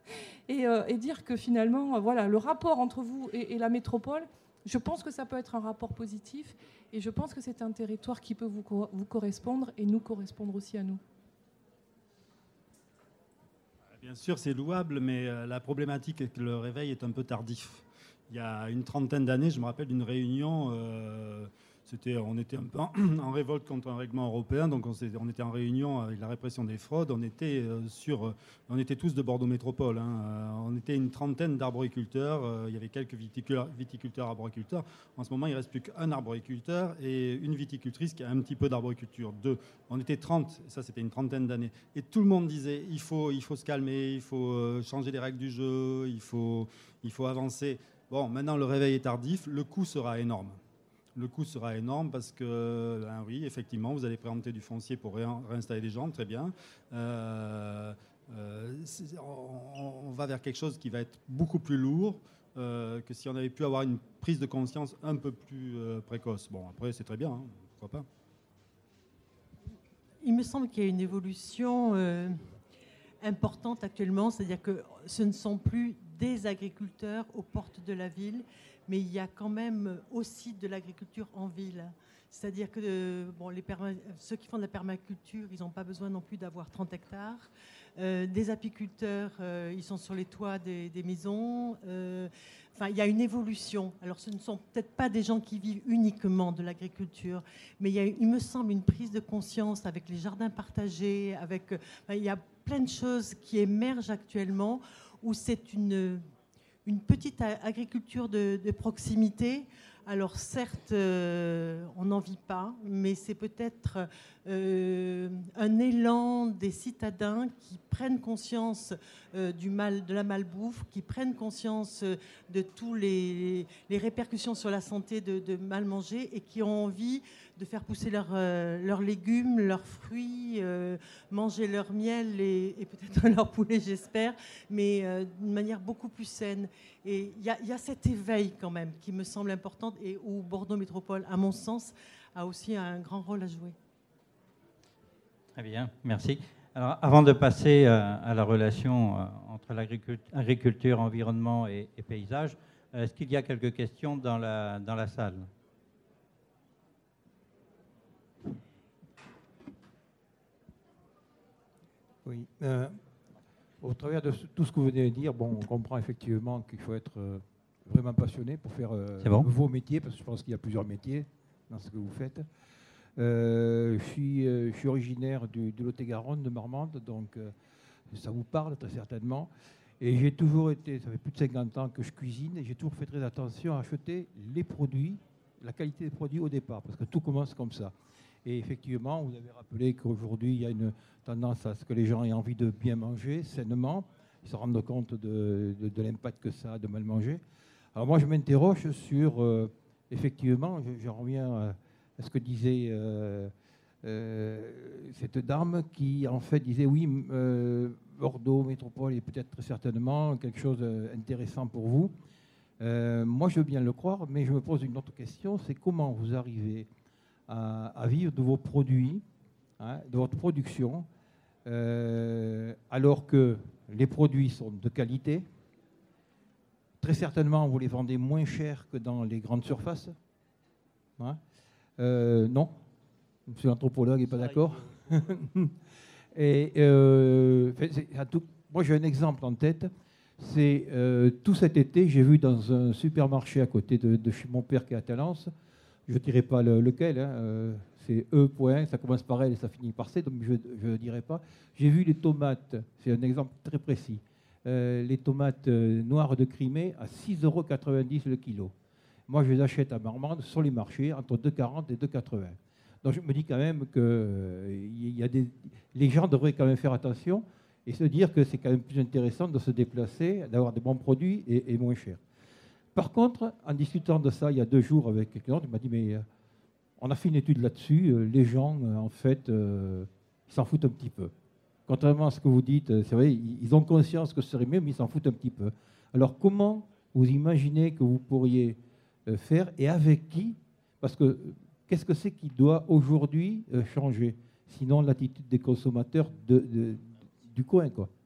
et dire que finalement, voilà, le rapport entre vous et la métropole, je pense que ça peut être un rapport positif et je pense que c'est un territoire qui peut vous correspondre et nous correspondre aussi à nous. Bien sûr, c'est louable, mais la problématique est que le réveil est un peu tardif. Il y a une trentaine d'années, je me rappelle d'une réunion, on était un peu en révolte contre un règlement européen, donc on était en réunion avec la répression des fraudes, on était tous de Bordeaux Métropole, hein. On était une trentaine d'arboriculteurs, il y avait quelques viticulteurs, arboriculteurs. En ce moment, il ne reste plus qu'un arboriculteur et une viticultrice qui a un petit peu d'arboriculture. On était 30, ça c'était une trentaine d'années. Et tout le monde disait, il faut se calmer, il faut changer les règles du jeu, il faut avancer. Bon, maintenant le réveil est tardif, le coût sera énorme. Le coût sera énorme parce que, oui, effectivement, vous allez préempter du foncier pour réinstaller des gens, très bien. On va vers quelque chose qui va être beaucoup plus lourd que si on avait pu avoir une prise de conscience un peu plus précoce. Bon, après, c'est très bien, hein, pourquoi pas. Il me semble qu'il y a une évolution importante actuellement, c'est-à-dire que ce ne sont plus des agriculteurs aux portes de la ville, mais il y a quand même aussi de l'agriculture en ville. C'est-à-dire que ceux qui font de la permaculture, ils n'ont pas besoin non plus d'avoir 30 hectares. Des apiculteurs, ils sont sur les toits des maisons. Il y a une évolution. Alors, ce ne sont peut-être pas des gens qui vivent uniquement de l'agriculture, mais il me semble une prise de conscience avec les jardins partagés, il y a plein de choses qui émergent actuellement où c'est une petite agriculture de proximité. Alors certes, on n'en vit pas, mais c'est peut-être un élan des citadins qui prennent conscience de la malbouffe, qui prennent conscience de tous les répercussions sur la santé de mal manger et qui ont envie de faire pousser leurs légumes, leurs fruits, manger leur miel et peut-être leur poulet, j'espère, mais d'une manière beaucoup plus saine. Et il y a cet éveil quand même qui me semble important et où Bordeaux Métropole, à mon sens, a aussi un grand rôle à jouer. Très bien, merci. Alors, avant de passer à la relation entre l'agriculture, environnement et paysage, est-ce qu'il y a quelques questions dans la salle ? Oui. Au travers de tout ce que vous venez de dire, on comprend effectivement qu'il faut être vraiment passionné pour faire vos métiers, parce que je pense qu'il y a plusieurs métiers dans ce que vous faites. Je suis originaire du Lot-et-Garonne, de Marmande, donc ça vous parle très certainement. Et j'ai toujours été, ça fait plus de 50 ans que je cuisine, et j'ai toujours fait très attention à acheter les produits, la qualité des produits au départ, parce que tout commence comme ça. Et effectivement, vous avez rappelé qu'aujourd'hui, il y a une tendance à ce que les gens aient envie de bien manger sainement. Ils se rendent compte de l'impact que ça a de mal manger. Alors moi, je m'interroge sur, effectivement, je reviens à ce que disait cette dame qui, en fait, disait, oui, Bordeaux Métropole est peut-être très certainement quelque chose d'intéressant pour vous. Moi, je veux bien le croire, mais je me pose une autre question, c'est comment vous arrivez à vivre de vos produits, de votre production, alors que les produits sont de qualité. Très certainement, vous les vendez moins cher que dans les grandes surfaces. Non, monsieur l'anthropologue n'est pas d'accord. Et moi, j'ai un exemple en tête. C'est tout cet été, j'ai vu dans un supermarché à côté de chez mon père qui est à Talence. Je ne dirai pas lequel, c'est E. Ça commence par L et ça finit par C, donc je ne dirai pas. J'ai vu les tomates, c'est un exemple très précis, les tomates noires de Crimée à 6,90 € le kilo. Moi, je les achète à Marmande sur les marchés entre 2,40 et 2,80. Donc je me dis quand même que les gens devraient quand même faire attention et se dire que c'est quand même plus intéressant de se déplacer, d'avoir des bons produits et moins chers. Par contre, en discutant de ça il y a 2 jours avec quelqu'un d'autre, il m'a dit, mais on a fait une étude là-dessus, les gens, en fait, ils s'en foutent un petit peu. Contrairement à ce que vous dites, c'est vrai, ils ont conscience que ce serait mieux, mais ils s'en foutent un petit peu. Alors, comment vous imaginez que vous pourriez faire et avec qui ? Parce que qu'est-ce que c'est qui doit aujourd'hui changer ? Sinon, l'attitude des consommateurs du coin, quoi.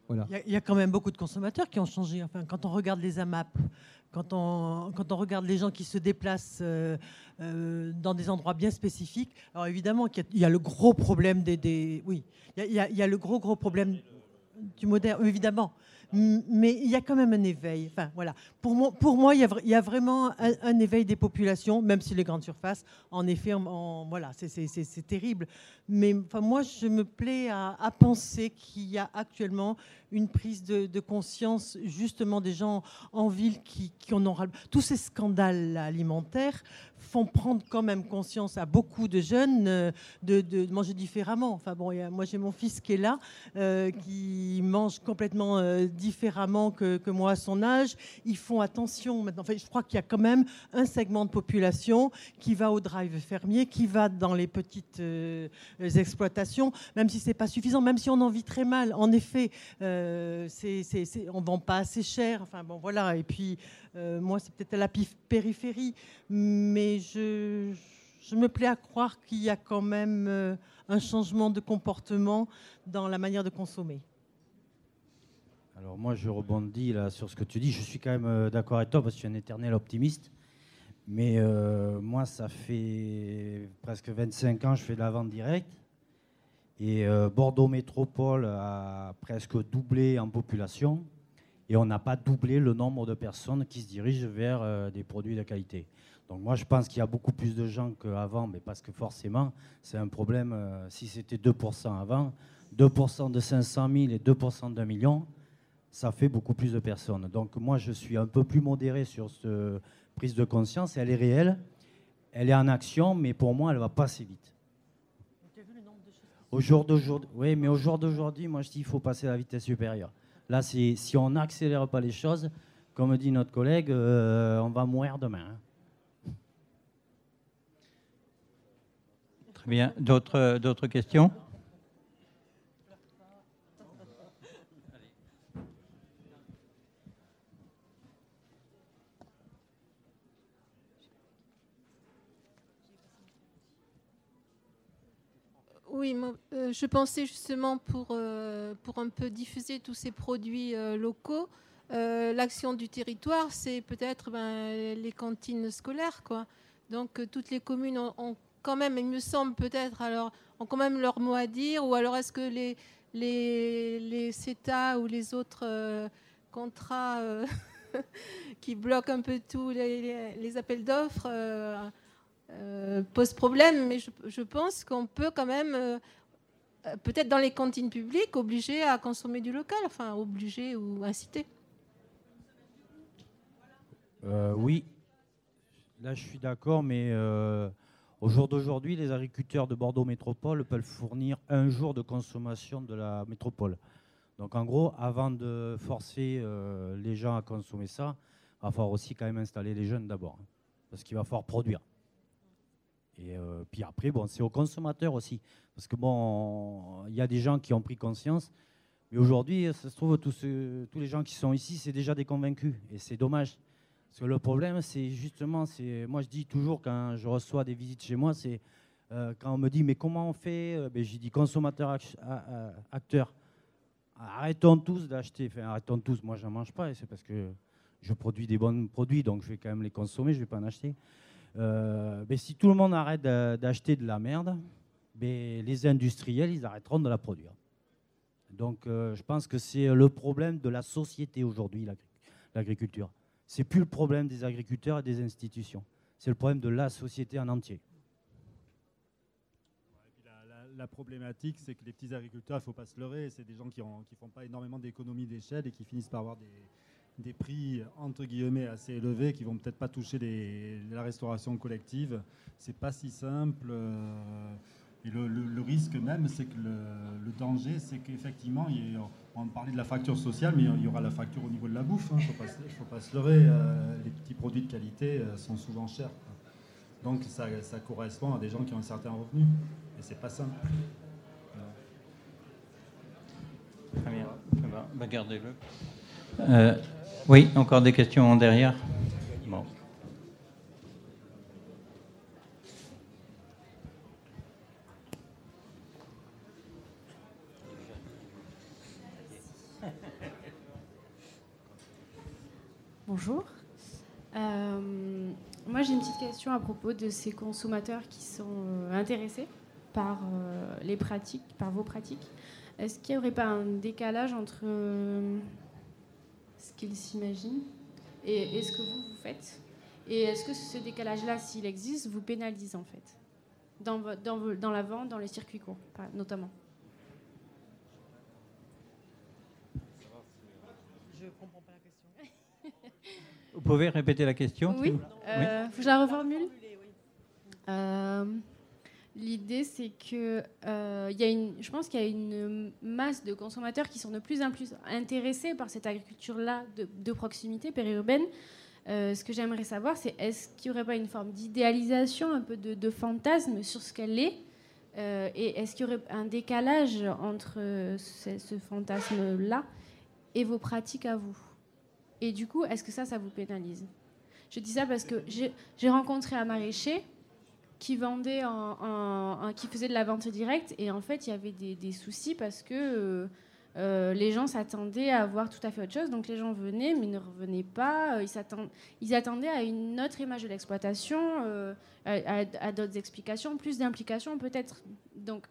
Voilà. Il y a quand même beaucoup de consommateurs qui ont changé. Enfin, quand on regarde les AMAP, quand on regarde les gens qui se déplacent dans des endroits bien spécifiques, alors évidemment qu'il y a le gros problème oui, il y a le gros problème du moderne, évidemment. Mais il y a quand même un éveil. Enfin, voilà. Pour moi, il y a vraiment un éveil des populations, même si les grandes surfaces, en effet, voilà, c'est terrible. Mais enfin, moi, je me plais à penser qu'il y a actuellement une prise de conscience, justement, des gens en ville qui en ont ras-le-bol. Tous ces scandales alimentaires font prendre quand même conscience à beaucoup de jeunes de manger différemment. Enfin bon, moi j'ai mon fils qui est là, qui mange complètement différemment que moi à son âge. Ils font attention maintenant. Enfin, je crois qu'il y a quand même un segment de population qui va au drive fermier, qui va dans les petites exploitations, même si c'est pas suffisant, même si on en vit très mal. En effet, on vend pas assez cher. Enfin bon, voilà. Et puis moi, c'est peut-être à la périphérie, mais je me plais à croire qu'il y a quand même un changement de comportement dans la manière de consommer. Alors moi, je rebondis là sur ce que tu dis. Je suis quand même d'accord avec toi parce que je suis un éternel optimiste. Mais moi, ça fait presque 25 ans que je fais de la vente directe. Et Bordeaux Métropole a presque doublé en population. Et on n'a pas doublé le nombre de personnes qui se dirigent vers des produits de qualité. Donc moi, je pense qu'il y a beaucoup plus de gens qu'avant, mais parce que forcément, c'est un problème. Si c'était 2% avant, 2% de 500 000 et 2% d'1 million, ça fait beaucoup plus de personnes. Donc moi, je suis un peu plus modéré sur cette prise de conscience. Elle est réelle, elle est en action, mais pour moi, elle ne va pas assez vite. Au jour d'aujourd'hui, oui, mais au jour d'aujourd'hui, moi, je dis qu'il faut passer à la vitesse supérieure. Là, si on n'accélère pas les choses, comme dit notre collègue, on va mourir demain. Hein. Très bien. D'autres questions ? Oui, moi, je pensais justement pour un peu diffuser tous ces produits locaux, l'action du territoire, c'est peut-être les cantines scolaires, quoi. Donc toutes les communes ont quand même, il me semble peut-être, alors ont quand même leur mot à dire, ou alors est-ce que les CETA ou les autres contrats qui bloquent un peu tous les appels d'offres pose problème, mais je pense qu'on peut quand même, peut-être dans les cantines publiques, obliger à consommer du local, enfin obliger ou inciter. Oui, là je suis d'accord, mais au jour d'aujourd'hui, les agriculteurs de Bordeaux Métropole peuvent fournir un jour de consommation de la métropole. Donc en gros, avant de forcer les gens à consommer ça, il va falloir aussi quand même installer les jeunes d'abord, hein, parce qu'il va falloir produire. Et puis après, bon, c'est aux consommateurs aussi. Parce que bon, il y a des gens qui ont pris conscience. Mais aujourd'hui, ça se trouve, tous les gens qui sont ici, c'est déjà des convaincus. Et c'est dommage. Parce que le problème, c'est justement, moi je dis toujours quand je reçois des visites chez moi, c'est quand on me dit, mais comment on fait, j'ai dit consommateur, acteur. Arrêtons tous d'acheter. Enfin, arrêtons tous. Moi, je n'en mange pas. Et c'est parce que je produis des bons produits. Donc, je vais quand même les consommer. Je ne vais pas en acheter. Mais si tout le monde arrête d'acheter de la merde, les industriels, ils arrêteront de la produire. Donc je pense que c'est le problème de la société aujourd'hui, l'agriculture. C'est plus le problème des agriculteurs et des institutions. C'est le problème de la société en entier. La problématique, c'est que les petits agriculteurs, il ne faut pas se leurrer, c'est des gens qui ne font pas énormément d'économies d'échelle et qui finissent par avoir des prix entre guillemets assez élevés qui vont peut-être pas toucher la restauration collective. C'est pas si simple. Et le risque même, c'est que le danger, c'est qu'effectivement, on parlait de la fracture sociale, mais il y aura la fracture au niveau de la bouffe. Il faut pas se leurrer. Les petits produits de qualité sont souvent chers. Donc ça correspond à des gens qui ont un certain revenu. Et c'est pas simple. Très bien. Gardez-le. Oui, encore des questions derrière. Bon. Bonjour. Moi, j'ai une petite question à propos de ces consommateurs qui sont intéressés par les pratiques, par vos pratiques. Est-ce qu'il n'y aurait pas un décalage entre ce qu'ils s'imaginent et ce que vous faites? Et est-ce que ce décalage-là, s'il existe, vous pénalise en fait dans la vente, dans les circuits courts, notamment? Je ne comprends pas la question. Vous pouvez répéter la question? Oui. Faut que je la reformule. L'idée, c'est que je pense qu'il y a une masse de consommateurs qui sont de plus en plus intéressés par cette agriculture-là de proximité périurbaine. Ce que j'aimerais savoir, c'est est-ce qu'il n'y aurait pas une forme d'idéalisation, un peu de fantasme sur ce qu'elle est, et est-ce qu'il y aurait un décalage entre ce fantasme-là et vos pratiques à vous? Et du coup, est-ce que ça vous pénalise? Je dis ça parce que j'ai rencontré un maraîcher qui vendait qui faisait de la vente directe, et en fait, il y avait des soucis parce que les gens s'attendaient à voir tout à fait autre chose. Donc les gens venaient, mais ne revenaient pas. Ils attendaient à une autre image de l'exploitation, à d'autres explications, plus d'implications peut-être. Donc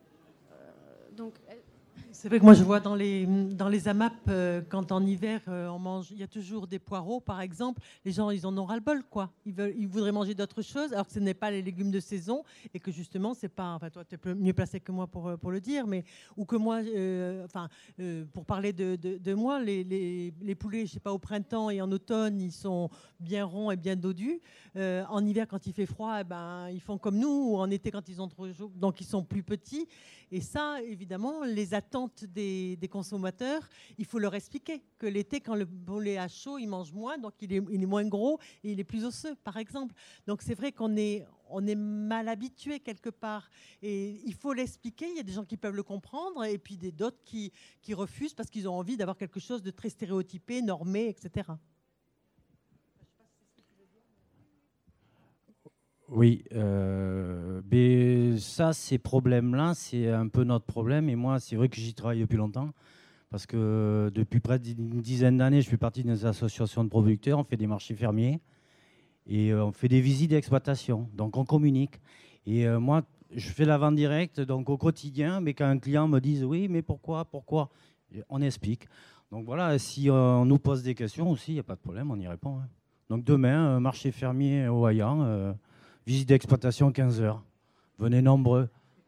c'est vrai que moi je vois dans les AMAP, quand en hiver on mange, il y a toujours des poireaux par exemple, les gens ils en ont ras-le-bol quoi. Ils voudraient manger d'autres choses alors que ce n'est pas les légumes de saison et que justement c'est pas, enfin toi tu es mieux placé que moi pour le dire, mais ou que moi, pour parler de moi, les poulets, je sais pas, au printemps et en automne ils sont bien ronds et bien dodus. En hiver quand il fait froid, ils font comme nous, ou en été quand ils ont trop chaud, donc ils sont plus petits. Et ça, évidemment, les attentes des consommateurs, il faut leur expliquer que l'été, quand le poulet a chaud, il mange moins, donc il est moins gros et il est plus osseux, par exemple. Donc c'est vrai qu'on est mal habitué quelque part. Et il faut l'expliquer. Il y a des gens qui peuvent le comprendre et puis d'autres qui refusent parce qu'ils ont envie d'avoir quelque chose de très stéréotypé, normé, etc. Oui, mais ça, ces problèmes-là, c'est un peu notre problème. Et moi, c'est vrai que j'y travaille depuis longtemps. Parce que depuis près d'une dizaine d'années, je fais partie des associations de producteurs. On fait des marchés fermiers et on fait des visites d'exploitation. Donc, on communique. Et moi, je fais la vente directe donc au quotidien. Mais quand un client me dit « Oui, mais pourquoi ?» On explique. Donc voilà, si on nous pose des questions aussi, il n'y a pas de problème, on y répond. Hein. Donc demain, marché fermier au Hayan, visite d'exploitation 15h. Venez nombreux.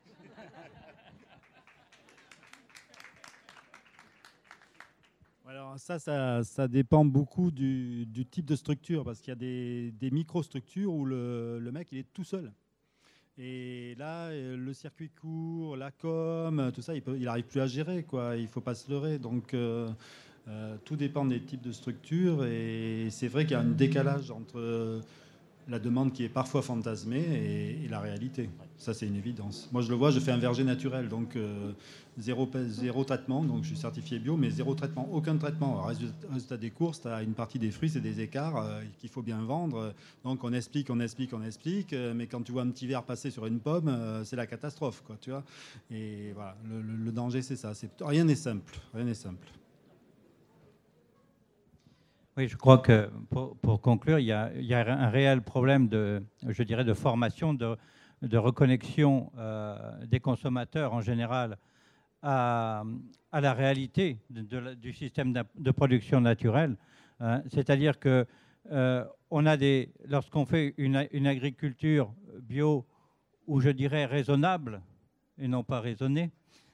Alors ça dépend beaucoup du type de structure, parce qu'il y a des micro-structures où le mec il est tout seul. Et là, le circuit court, la com, tout ça, il n'arrive plus à gérer, quoi. Il ne faut pas se leurrer. Donc tout dépend des types de structures. Et c'est vrai qu'il y a un décalage entre la demande qui est parfois fantasmée et la réalité. Ça, c'est une évidence. Moi, je le vois, je fais un verger naturel, donc zéro traitement, donc je suis certifié bio, mais zéro traitement, aucun traitement. Alors, résultat des courses, tu as une partie des fruits, c'est des écarts qu'il faut bien vendre. Donc, on explique, mais quand tu vois un petit verre passer sur une pomme, c'est la catastrophe, quoi, tu vois. Et voilà, le danger, c'est ça. Rien n'est simple. Oui, je crois que pour conclure, il y a un réel problème de formation, de reconnexion des consommateurs en général à la réalité du système de production naturelle. C'est-à-dire que lorsqu'on fait une agriculture bio, ou je dirais raisonnable et non pas raisonnée,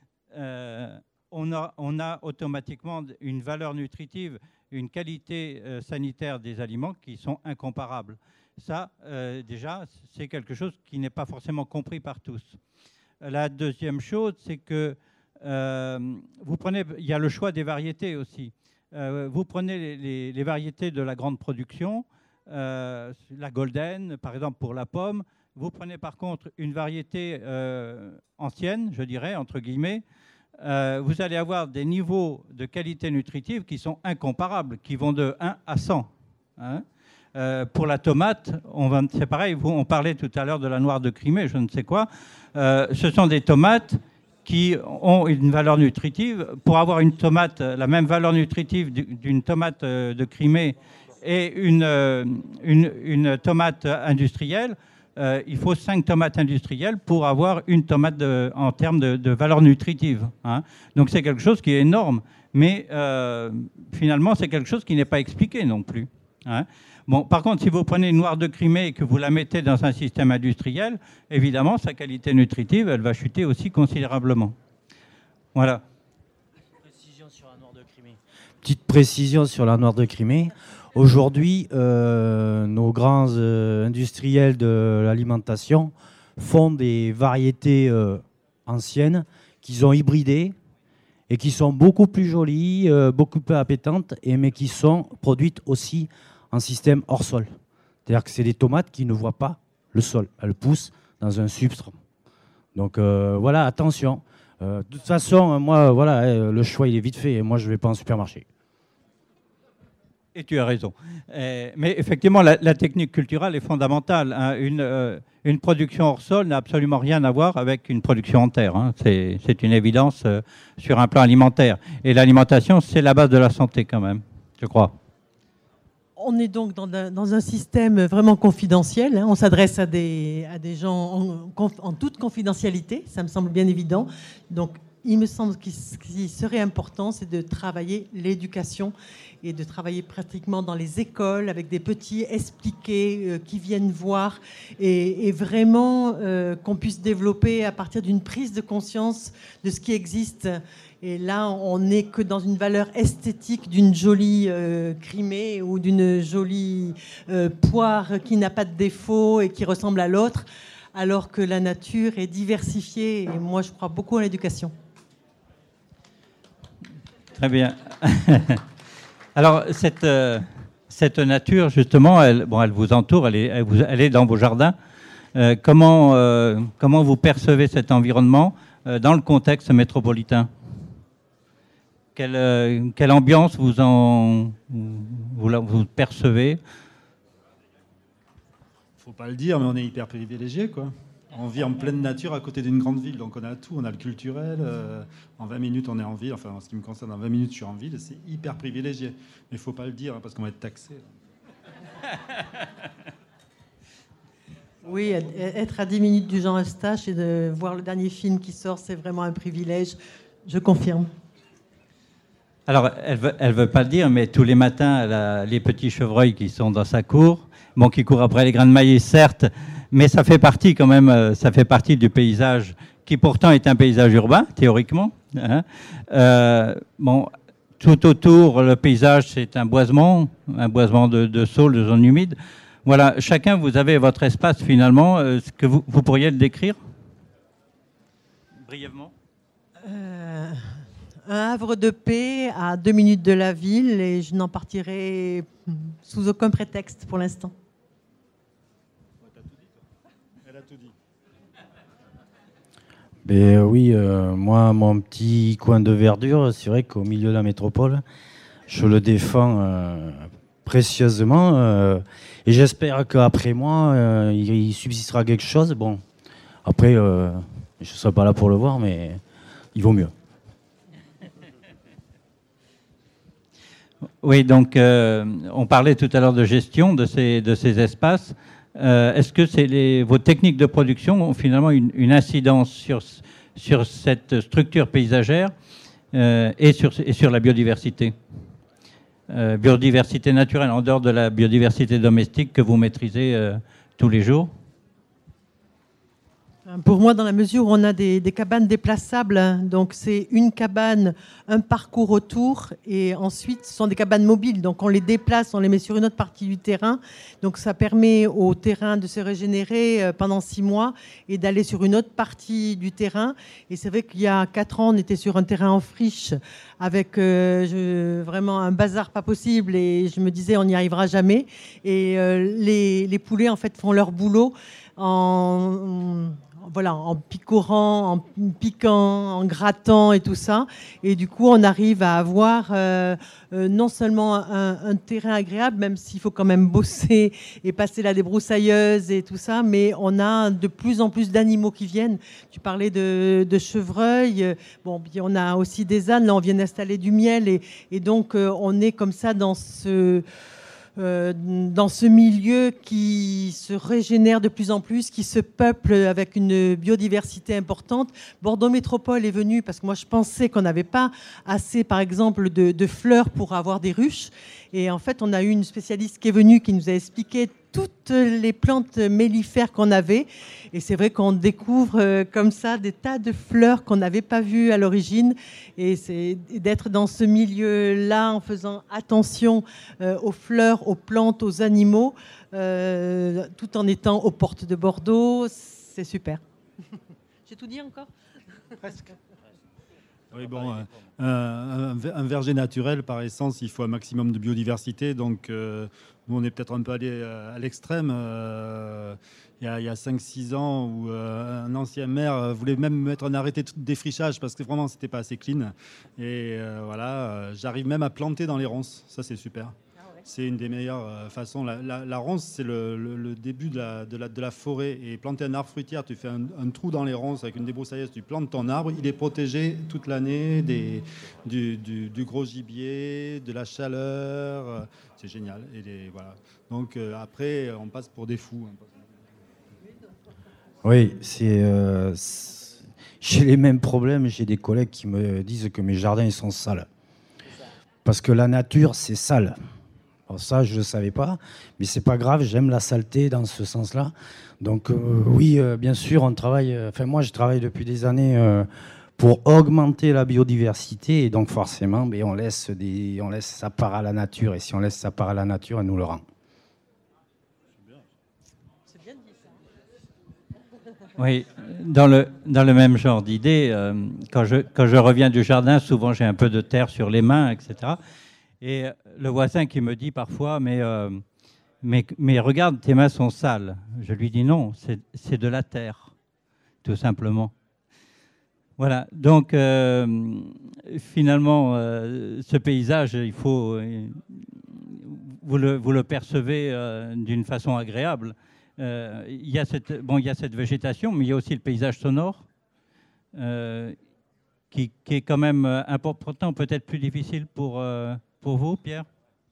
on a automatiquement une valeur nutritive, une qualité sanitaire des aliments qui sont incomparables. Ça, déjà, c'est quelque chose qui n'est pas forcément compris par tous. La deuxième chose, c'est que il y a le choix des variétés aussi. Vous prenez les variétés de la grande production, la golden, par exemple, pour la pomme. Vous prenez par contre une variété ancienne, je dirais, entre guillemets, vous allez avoir des niveaux de qualité nutritive qui sont incomparables, qui vont de 1 à 100. Hein. Pour la tomate, c'est pareil, on parlait tout à l'heure de la noire de Crimée, je ne sais quoi. Ce sont des tomates qui ont une valeur nutritive. Pour avoir une tomate, la même valeur nutritive d'une tomate de Crimée Et une tomate industrielle, il faut 5 tomates industrielles pour avoir une tomate en termes de valeur nutritive. Hein. Donc c'est quelque chose qui est énorme, mais finalement c'est quelque chose qui n'est pas expliqué non plus. Hein. Bon, par contre, si vous prenez une noire de Crimée et que vous la mettez dans un système industriel, évidemment sa qualité nutritive, elle va chuter aussi considérablement. Voilà. Petite précision sur la noire de Crimée. Aujourd'hui, nos grands industriels de l'alimentation font des variétés anciennes qu'ils ont hybridées et qui sont beaucoup plus jolies, beaucoup plus appétantes, mais qui sont produites aussi en système hors sol. C'est-à-dire que c'est des tomates qui ne voient pas le sol. Elles poussent dans un substrat. Donc voilà, attention. De toute façon, moi, voilà, le choix, il est vite fait. Et moi, je ne vais pas en supermarché. Et tu as raison. Mais effectivement, la technique culturelle est fondamentale. Hein. Une production hors sol n'a absolument rien à voir avec une production en terre. Hein. C'est une évidence sur un plan alimentaire. Et l'alimentation, c'est la base de la santé quand même, je crois. On est donc dans un système vraiment confidentiel. Hein. On s'adresse à des gens en toute confidentialité. Ça me semble bien évident. Donc, il me semble qu'il serait important, c'est de travailler l'éducation et de travailler pratiquement dans les écoles avec des petits expliqués qui viennent voir et vraiment qu'on puisse développer à partir d'une prise de conscience de ce qui existe. Et là, on n'est que dans une valeur esthétique d'une jolie Crimée ou d'une jolie poire qui n'a pas de défaut et qui ressemble à l'autre, alors que la nature est diversifiée. Et moi, je crois beaucoup à l'éducation. Très bien. Alors, cette nature, justement, elle vous entoure, elle est dans vos jardins. Comment vous percevez cet environnement dans le contexte métropolitain ? Quelle ambiance vous percevez ? Faut pas le dire, mais on est hyper privilégiés, quoi. On vit en pleine nature à côté d'une grande ville, donc on a tout, on a le culturel. En 20 minutes, on est en ville. Enfin, en ce qui me concerne, en 20 minutes, je suis en ville. C'est hyper privilégié. Mais il faut pas le dire, hein, parce qu'on va être taxé. Oui, être à 10 minutes du Jean Eustache et de voir le dernier film qui sort, c'est vraiment un privilège. Je confirme. Alors, elle veut pas le dire, mais tous les matins, elle a les petits chevreuils qui sont dans sa cour, qui courent après les grains de maïs, certes, mais ça fait partie quand même, ça fait partie du paysage qui pourtant est un paysage urbain, théoriquement. Hein. Tout autour, le paysage, c'est un boisement de saules, de zones humides. Voilà, chacun, vous avez votre espace finalement. Est-ce que vous pourriez le décrire brièvement ? Un havre de paix à 2 minutes de la ville et je n'en partirai sous aucun prétexte pour l'instant. Elle a tout dit. Ben oui, moi, mon petit coin de verdure, c'est vrai qu'au milieu de la métropole, je le défends précieusement et j'espère qu'après moi, il subsistera quelque chose. Bon, après, je ne serai pas là pour le voir, mais il vaut mieux. Oui, donc on parlait tout à l'heure de gestion de ces espaces. Est-ce que vos techniques de production ont finalement une incidence sur cette structure paysagère et sur la biodiversité ? Biodiversité naturelle, en dehors de la biodiversité domestique que vous maîtrisez tous les jours ? Pour moi, dans la mesure où on a des cabanes déplaçables, donc c'est une cabane, un parcours autour, et ensuite ce sont des cabanes mobiles, donc on les déplace, on les met sur une autre partie du terrain, donc ça permet au terrain de se régénérer pendant 6 mois et d'aller sur une autre partie du terrain. Et c'est vrai qu'il y a 4 ans, on était sur un terrain en friche avec vraiment un bazar pas possible, et je me disais on n'y arrivera jamais. Et les poulets en fait font leur boulot en picorant, en piquant, en grattant et tout ça. Et du coup, on arrive à avoir non seulement un terrain agréable, même s'il faut quand même bosser et passer la débroussailleuse et tout ça, mais on a de plus en plus d'animaux qui viennent. Tu parlais de chevreuils. Puis on a aussi des ânes. Là, on vient d'installer du miel. Et donc, on est comme ça dans dans ce milieu qui se régénère de plus en plus, qui se peuple avec une biodiversité importante. Bordeaux Métropole est venue parce que moi je pensais qu'on n'avait pas assez, par exemple, de fleurs pour avoir des ruches. Et en fait, on a eu une spécialiste qui est venue qui nous a expliqué toutes les plantes mellifères qu'on avait. Et c'est vrai qu'on découvre comme ça des tas de fleurs qu'on n'avait pas vues à l'origine. Et c'est d'être dans ce milieu-là en faisant attention aux fleurs, aux plantes, aux animaux, tout en étant aux portes de Bordeaux. C'est super. J'ai tout dit encore ? Presque. Oui, bon, un verger naturel, par essence, il faut un maximum de biodiversité. Donc, nous, on est peut-être un peu allé à l'extrême. Il y a 5-6 ans, où un ancien maire voulait même mettre un arrêté de défrichage parce que vraiment, c'était pas assez clean. Et voilà, j'arrive même à planter dans les ronces. Ça, c'est super. C'est une des meilleures façons. La ronce, c'est le début de la forêt. Et planter un arbre fruitier, tu fais un trou dans les ronces avec une débroussailleuse, tu plantes ton arbre, il est protégé toute l'année du gros gibier, de la chaleur. C'est génial. Voilà. Donc après, on passe pour des fous. Oui, j'ai les mêmes problèmes. J'ai des collègues qui me disent que mes jardins ils sont sales. Parce que la nature, c'est sale. Alors ça, je ne le savais pas, mais c'est pas grave, j'aime la saleté dans ce sens-là. Donc oui, bien sûr, on travaille. Moi, je travaille depuis des années pour augmenter la biodiversité, et donc forcément, on laisse sa part à la nature, et si on laisse sa part à la nature, elle nous le rend. C'est bien dit ça. Oui, dans le même genre d'idée, quand je reviens du jardin, souvent j'ai un peu de terre sur les mains, etc. Et le voisin qui me dit parfois, mais regarde, tes mains sont sales. Je lui dis non, c'est de la terre, tout simplement. Voilà, donc finalement, ce paysage, vous le percevez d'une façon agréable. Il y a cette végétation, mais il y a aussi le paysage sonore, qui est quand même important, peut-être plus difficile pour vous, Pierre ?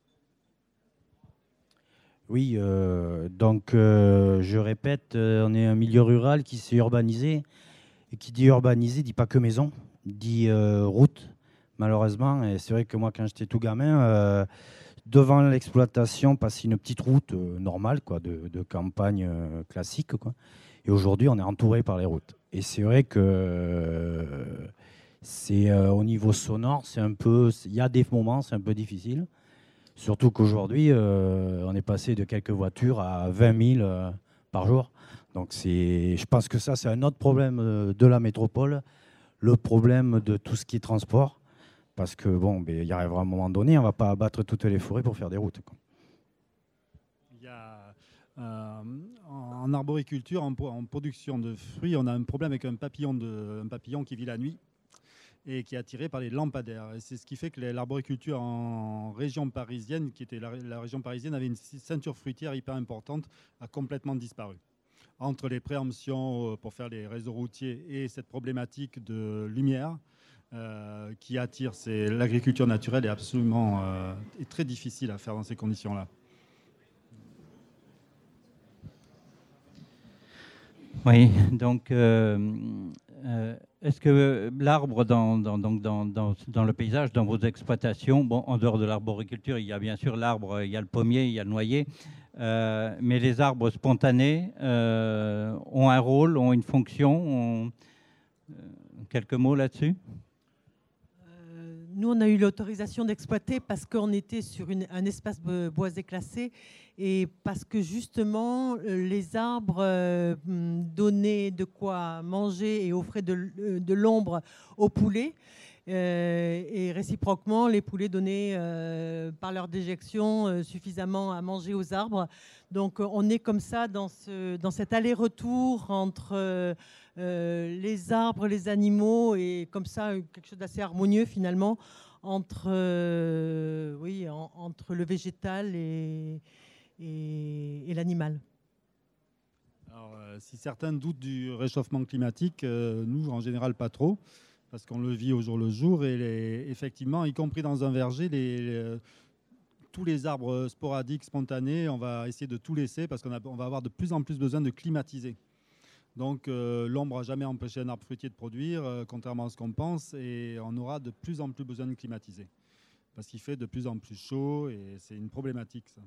Oui, donc je répète, on est un milieu rural qui s'est urbanisé. Et qui dit urbanisé, dit pas que maison, dit route, malheureusement. Et c'est vrai que moi, quand j'étais tout gamin, devant l'exploitation, passait une petite route normale, quoi, de campagne classique, quoi. Et aujourd'hui, on est entouré par les routes. Et c'est vrai que au niveau sonore, il y a des moments, c'est un peu difficile. Surtout qu'aujourd'hui, on est passé de quelques voitures à 20 000 par jour. Donc je pense que ça, c'est un autre problème de la métropole, le problème de tout ce qui est transport. Parce que il y arrivera un moment donné, on ne va pas abattre toutes les forêts pour faire des routes, quoi. Il y a, en arboriculture, en production de fruits, on a un problème avec un papillon qui vit la nuit et qui est attiré par les lampadaires. Et c'est ce qui fait que l'arboriculture en région parisienne, qui était la région parisienne, avait une ceinture fruitière hyper importante, a complètement disparu. Entre les préemptions pour faire les réseaux routiers et cette problématique de lumière qui attire, l'agriculture naturelle est absolument est très difficile à faire dans ces conditions-là. Oui, donc est-ce que l'arbre dans le paysage, dans vos exploitations, en dehors de l'arboriculture, il y a bien sûr l'arbre, il y a le pommier, il y a le noyer, mais les arbres spontanés ont un rôle, ont une fonction. Quelques mots là-dessus ? Nous, on a eu l'autorisation d'exploiter parce qu'on était sur un espace boisé classé et parce que justement, les arbres donnaient de quoi manger et offraient de l'ombre aux poulets. Et réciproquement, les poulets donnaient, par leur déjection, suffisamment à manger aux arbres. Donc, on est comme ça dans cet aller-retour entre les arbres, les animaux, et comme ça, quelque chose d'assez harmonieux finalement entre le végétal et l'animal. Alors, si certains doutent du réchauffement climatique, nous, en général, pas trop, parce qu'on le vit au jour le jour. Et effectivement, y compris dans un verger, tous les arbres sporadiques, spontanés, on va essayer de tout laisser parce qu'on va avoir de plus en plus besoin de climatiser. Donc l'ombre n'a jamais empêché un arbre fruitier de produire, contrairement à ce qu'on pense, et on aura de plus en plus besoin de climatiser. Parce qu'il fait de plus en plus chaud et c'est une problématique, ça.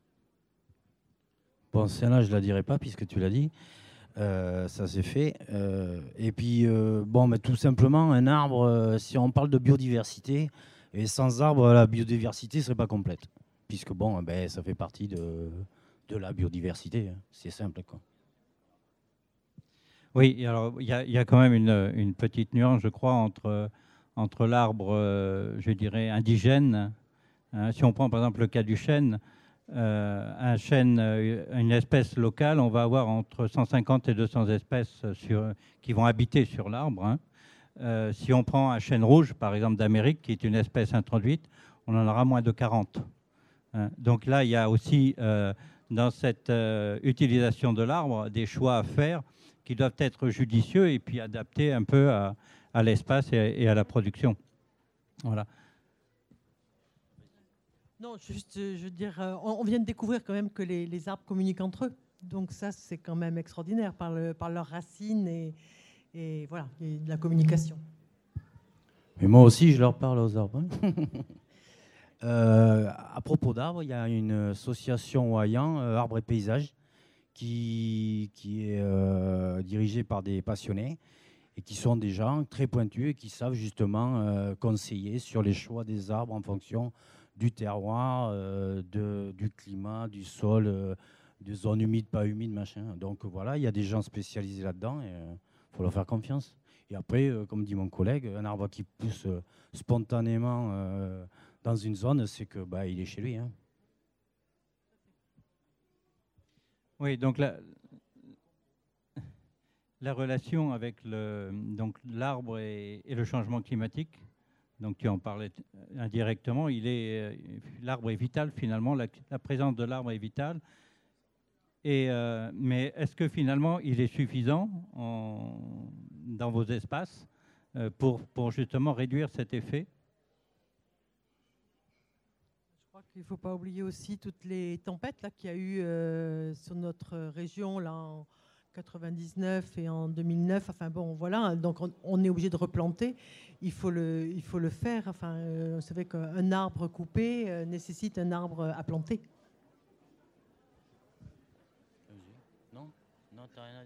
Bon, celle-là, je ne la dirai pas puisque tu l'as dit. Ça s'est fait. Et puis, mais tout simplement, un arbre, si on parle de biodiversité, et sans arbre, la biodiversité ne serait pas complète. Puisque, ça fait partie de la biodiversité. Hein. C'est simple, quoi. Oui, alors il y a quand même une petite nuance, je crois, entre l'arbre, je dirais, indigène. Hein, si on prend par exemple le cas du chêne, un chêne, une espèce locale, on va avoir entre 150 et 200 espèces qui vont habiter sur l'arbre. Hein. Si on prend un chêne rouge, par exemple d'Amérique, qui est une espèce introduite, on en aura moins de 40. Hein. Donc là, il y a aussi dans cette utilisation de l'arbre des choix à faire qui doivent être judicieux et puis adaptés un peu à l'espace et à la production. Voilà. Non, juste, je veux dire, on vient de découvrir quand même que les arbres communiquent entre eux. Donc ça, c'est quand même extraordinaire par leurs racines et voilà, il y a de la communication. Mais moi aussi, je leur parle aux arbres. À propos d'arbres, il y a une association Oyan, Arbres et Paysages, qui est dirigée par des passionnés et qui sont des gens très pointus et qui savent justement conseiller sur les choix des arbres en fonction du terroir, du climat, du sol, des zones humides, pas humides, machin. Donc voilà, il y a des gens spécialisés là-dedans et il faut leur faire confiance. Et après, comme dit mon collègue, un arbre qui pousse spontanément dans une zone, c'est que il est chez lui. Hein. Oui, donc la relation avec l'arbre et le changement climatique, donc tu en parlais indirectement, l'arbre est vital finalement, la présence de l'arbre est vitale. Mais est-ce que finalement il est suffisant dans vos espaces pour justement réduire cet effet ? Je crois qu'il ne faut pas oublier aussi toutes les tempêtes qu'il y a eu sur notre région là, en 99 et en 2009. Enfin bon, voilà, donc on est obligé de replanter. Il faut le faire. Enfin, vous savez qu'un arbre coupé nécessite un arbre à planter. Non, t'as rien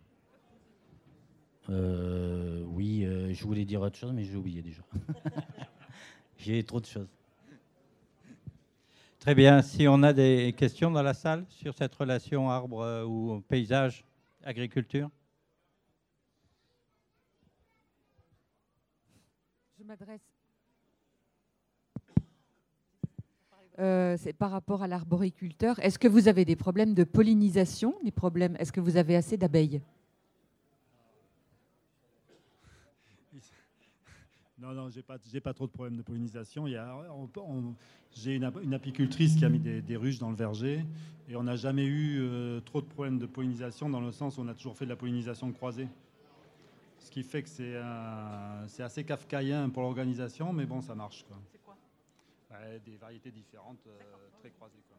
à dire. Oui, je voulais dire autre chose, mais j'ai oublié déjà. J'ai trop de choses. Très bien. Si on a des questions dans la salle sur cette relation arbre ou paysage, agriculture. Je m'adresse. C'est par rapport à l'arboriculteur. Est-ce que vous avez des problèmes de pollinisation ? Est-ce que vous avez assez d'abeilles ? Non, j'ai pas trop de problèmes de pollinisation. J'ai une apicultrice qui a mis des ruches dans le verger et on n'a jamais eu trop de problèmes de pollinisation dans le sens où on a toujours fait de la pollinisation croisée. Ce qui fait que c'est assez kafkaïen pour l'organisation, mais bon, ça marche, quoi. C'est quoi ? Des variétés différentes, très croisées, quoi.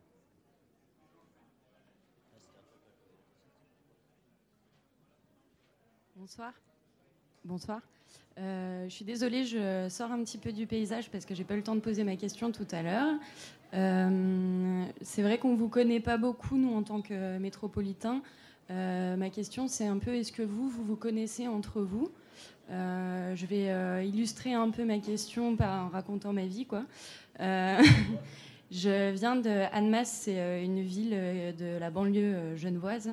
Bonsoir. Je suis désolée, je sors un petit peu du paysage parce que j'ai pas eu le temps de poser ma question tout à l'heure. C'est vrai qu'on vous connaît pas beaucoup, nous, en tant que métropolitains. Ma question, c'est un peu, est-ce que vous connaissez entre vous ? Je vais illustrer un peu ma question en racontant ma vie, quoi. Je viens de Annemasse, c'est une ville de la banlieue genevoise.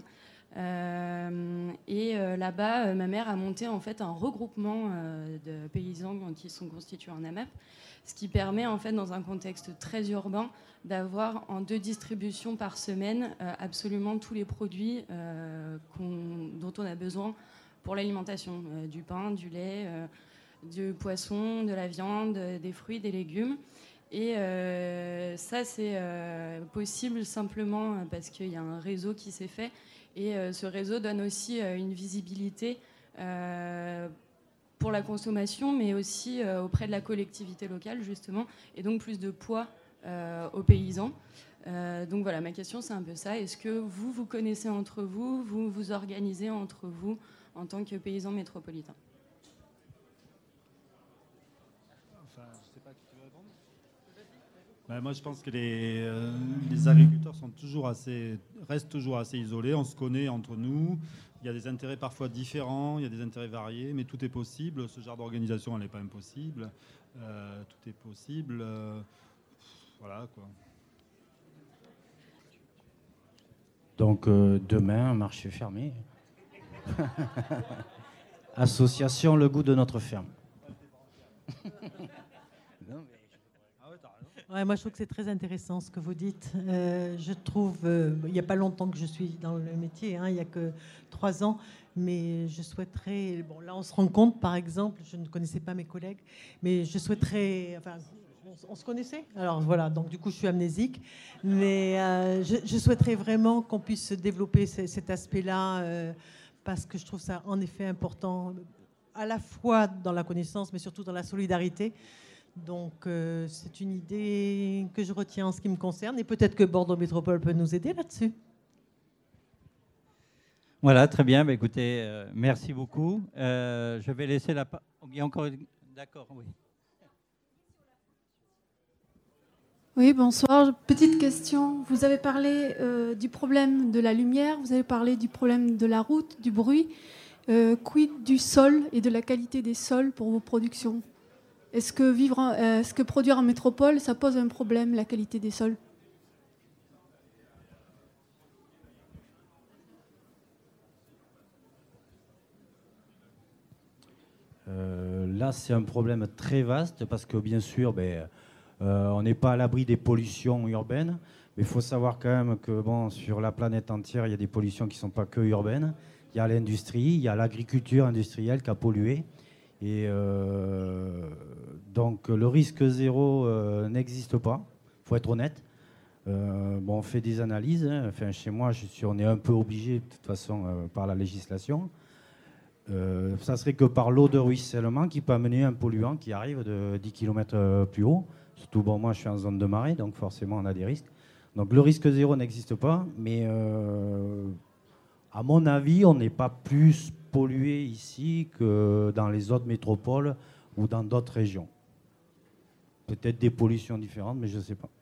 Là-bas, ma mère a monté en fait un regroupement de paysans qui sont constitués en AMAP, ce qui permet en fait, dans un contexte très urbain, d'avoir en 2 distributions par semaine absolument tous les produits dont on a besoin pour l'alimentation, du pain, du lait, du poisson, de la viande, des fruits, des légumes. Et ça, c'est possible simplement parce qu'il y a un réseau qui s'est fait. Et ce réseau donne aussi une visibilité pour la consommation, mais aussi auprès de la collectivité locale, justement, et donc plus de poids aux paysans. Donc voilà, ma question c'est un peu ça. Est-ce que vous connaissez entre vous, vous vous organisez entre vous en tant que paysans métropolitains? Moi, je pense que les agriculteurs restent toujours assez isolés. On se connaît entre nous. Il y a des intérêts parfois différents, il y a des intérêts variés, mais tout est possible. Ce genre d'organisation, elle n'est pas impossible. Tout est possible. Voilà, quoi. Donc, demain, marché fermé. Association Le Goût de notre ferme. Ouais, moi, je trouve que c'est très intéressant ce que vous dites. Je trouve, il n'y a pas longtemps que je suis dans le métier, hein, il n'y a que 3 ans, mais je souhaiterais, bon, là on se rend compte, par exemple, je ne connaissais pas mes collègues, mais je souhaiterais, enfin, on se connaissait, alors voilà, donc du coup je suis amnésique, mais je souhaiterais vraiment qu'on puisse développer cet aspect-là, parce que je trouve ça en effet important, à la fois dans la connaissance, mais surtout dans la solidarité. Donc c'est une idée que je retiens en ce qui me concerne, et peut-être que Bordeaux Métropole peut nous aider là-dessus. Voilà, très bien. Bah, écoutez, merci beaucoup. Je vais laisser la parole. Il y a encore une... D'accord, oui. Oui, bonsoir. Petite question. Vous avez parlé du problème de la lumière, vous avez parlé du problème de la route, du bruit. Quid du sol et de la qualité des sols pour vos productions? Est-ce que produire en métropole, ça pose un problème, la qualité des sols? Là, c'est un problème très vaste parce que, bien sûr, on n'est pas à l'abri des pollutions urbaines. Mais il faut savoir quand même que sur la planète entière, il y a des pollutions qui ne sont pas que urbaines. Il y a l'industrie, il y a l'agriculture industrielle qui a pollué. Et donc le risque zéro n'existe pas, il faut être honnête. On fait des analyses, hein. Enfin, chez moi, on est un peu obligé de toute façon par la législation. Ça serait que par l'eau de ruissellement qui peut amener un polluant qui arrive de 10 km plus haut. Surtout, moi je suis en zone de marée, donc forcément on a des risques. Donc le risque zéro n'existe pas, mais à mon avis, on n'est pas plus pollué ici que dans les autres métropoles ou dans d'autres régions. Peut-être des pollutions différentes, mais je ne sais pas.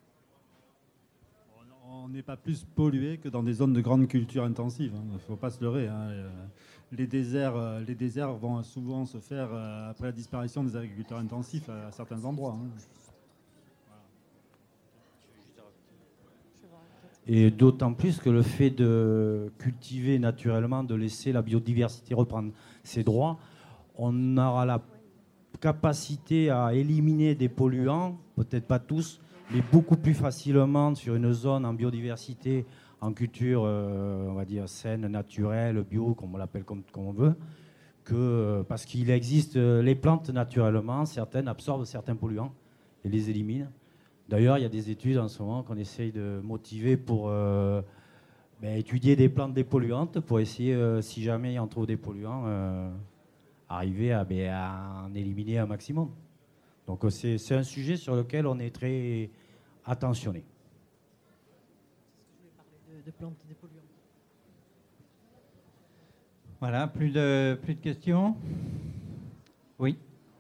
On n'est pas plus pollué que dans des zones de grande culture intensive. Il ne faut pas se leurrer. Les déserts vont souvent se faire après la disparition des agriculteurs intensifs à certains endroits. Et d'autant plus que le fait de cultiver naturellement, de laisser la biodiversité reprendre ses droits, on aura la capacité à éliminer des polluants, peut-être pas tous, mais beaucoup plus facilement sur une zone en biodiversité, en culture, on va dire, saine, naturelle, bio, comme on l'appelle comme on veut, parce qu'il existe les plantes naturellement, certaines absorbent certains polluants et les éliminent. D'ailleurs, il y a des études en ce moment qu'on essaye de motiver pour étudier des plantes dépolluantes pour essayer, si jamais on trouve des polluants, arriver à en éliminer un maximum. Donc c'est un sujet sur lequel on est très attentionné. Je voulais parler de plantes dépolluantes. Voilà, plus de questions? Oui.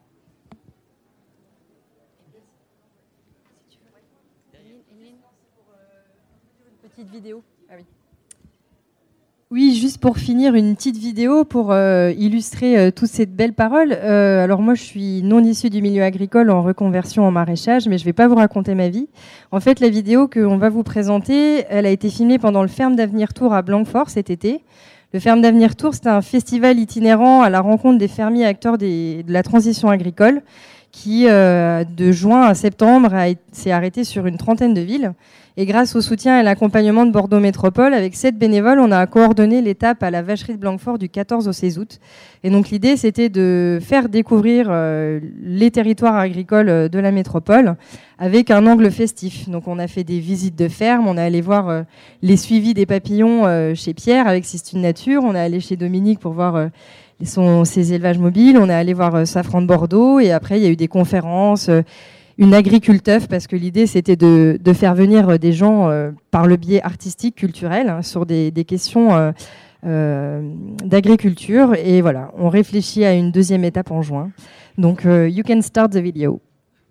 Petite vidéo. Ah oui. Oui, juste pour finir, une petite vidéo pour illustrer toutes ces belles paroles. Alors moi, je suis non issue du milieu agricole en reconversion en maraîchage, mais je ne vais pas vous raconter ma vie. En fait, la vidéo qu'on va vous présenter, elle a été filmée pendant le Ferme d'Avenir Tour à Blanquefort cet été. Le Ferme d'Avenir Tour, c'est un festival itinérant à la rencontre des fermiers acteurs de la transition agricole qui, de juin à septembre, s'est arrêté sur une trentaine de villes. Et grâce au soutien et l'accompagnement de Bordeaux Métropole, avec 7 bénévoles, on a coordonné l'étape à la vacherie de Blanquefort du 14 au 16 août. Et donc l'idée, c'était de faire découvrir les territoires agricoles de la métropole avec un angle festif. Donc on a fait des visites de ferme, on est allé voir les suivis des papillons chez Pierre avec Sistune Nature, on est allé chez Dominique pour voir ses élevages mobiles, on est allé voir Safran de Bordeaux, et après il y a eu des conférences, une agriculteuf, parce que l'idée c'était de faire venir des gens par le biais artistique, culturel, hein, sur des questions d'agriculture. Et voilà, on réfléchit à une deuxième étape en juin. Donc, you can start the video.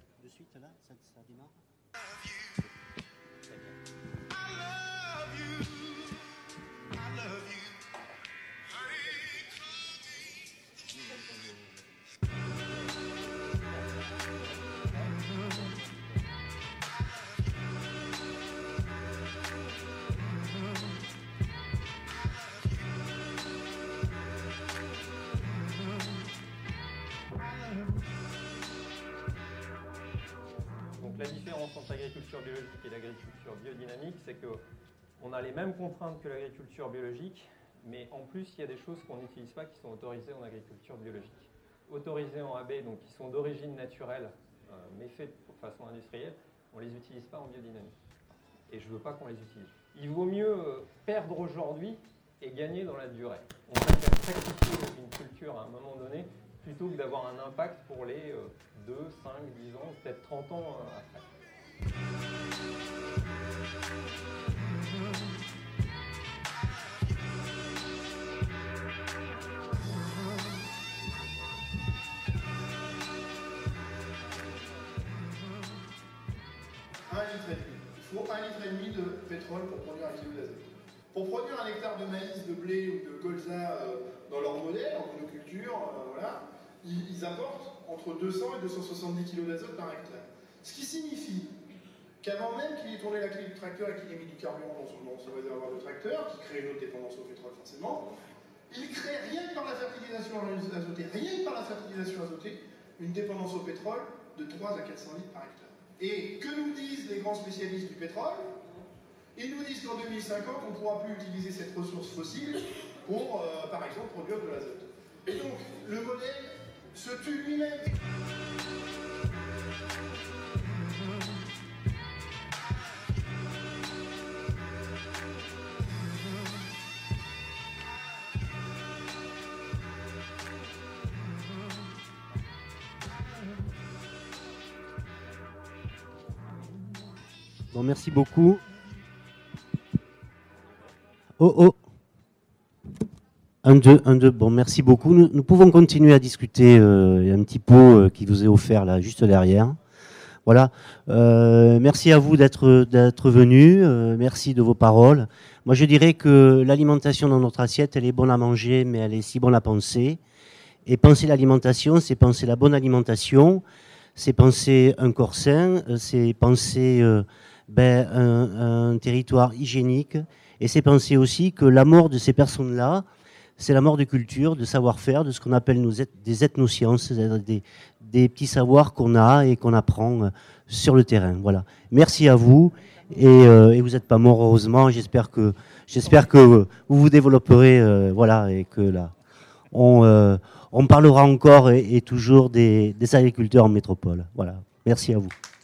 La différence entre l'agriculture biologique et l'agriculture biodynamique, c'est qu'on a les mêmes contraintes que l'agriculture biologique, mais en plus, il y a des choses qu'on n'utilise pas qui sont autorisées en agriculture biologique. Autorisées en AB, donc qui sont d'origine naturelle, mais faites de façon industrielle, on ne les utilise pas en biodynamique. Et je ne veux pas qu'on les utilise. Il vaut mieux perdre aujourd'hui et gagner dans la durée. On préfère sacrifier une culture à un moment donné plutôt que d'avoir un impact pour les 2, 5, 10 ans, peut-être 30 ans après. Il faut 1,5 litre de pétrole pour produire 1 kg d'azote. Pour produire 1 hectare de maïs, de blé ou de colza dans leur modèle, en monoculture, voilà, ils apportent entre 200 et 270 kg d'azote par hectare. Ce qui signifie qu'avant même qu'il ait tourné la clé du tracteur et qu'il ait mis du carburant dans son réservoir de tracteur, qui crée une autre dépendance au pétrole forcément, il crée rien que par la fertilisation azotée, une dépendance au pétrole de 3 à 400 litres par hectare. Et que nous disent les grands spécialistes du pétrole? Ils nous disent qu'en 2050, on ne pourra plus utiliser cette ressource fossile pour, par exemple, produire de l'azote. Et donc, le modèle se tue lui-même. Bon, merci beaucoup. Oh. 1, 2. Bon, merci beaucoup. Nous pouvons continuer à discuter. Il y a un petit pot qui vous est offert là, juste derrière. Voilà. Merci à vous d'être venus. Merci de vos paroles. Moi, je dirais que l'alimentation dans notre assiette, elle est bonne à manger, mais elle est si bonne à penser. Et penser l'alimentation, c'est penser la bonne alimentation, c'est penser un corps sain, c'est penser un territoire hygiénique. Et c'est penser aussi que la mort de ces personnes-là, c'est la mort de culture, de savoir-faire, de ce qu'on appelle des ethnosciences, c'est-à-dire des petits savoirs qu'on a et qu'on apprend sur le terrain. Voilà. Merci à vous. Et vous n'êtes pas mort, heureusement. J'espère que vous vous développerez. Voilà, et que là, on parlera encore et toujours des agriculteurs en métropole. Voilà. Merci à vous.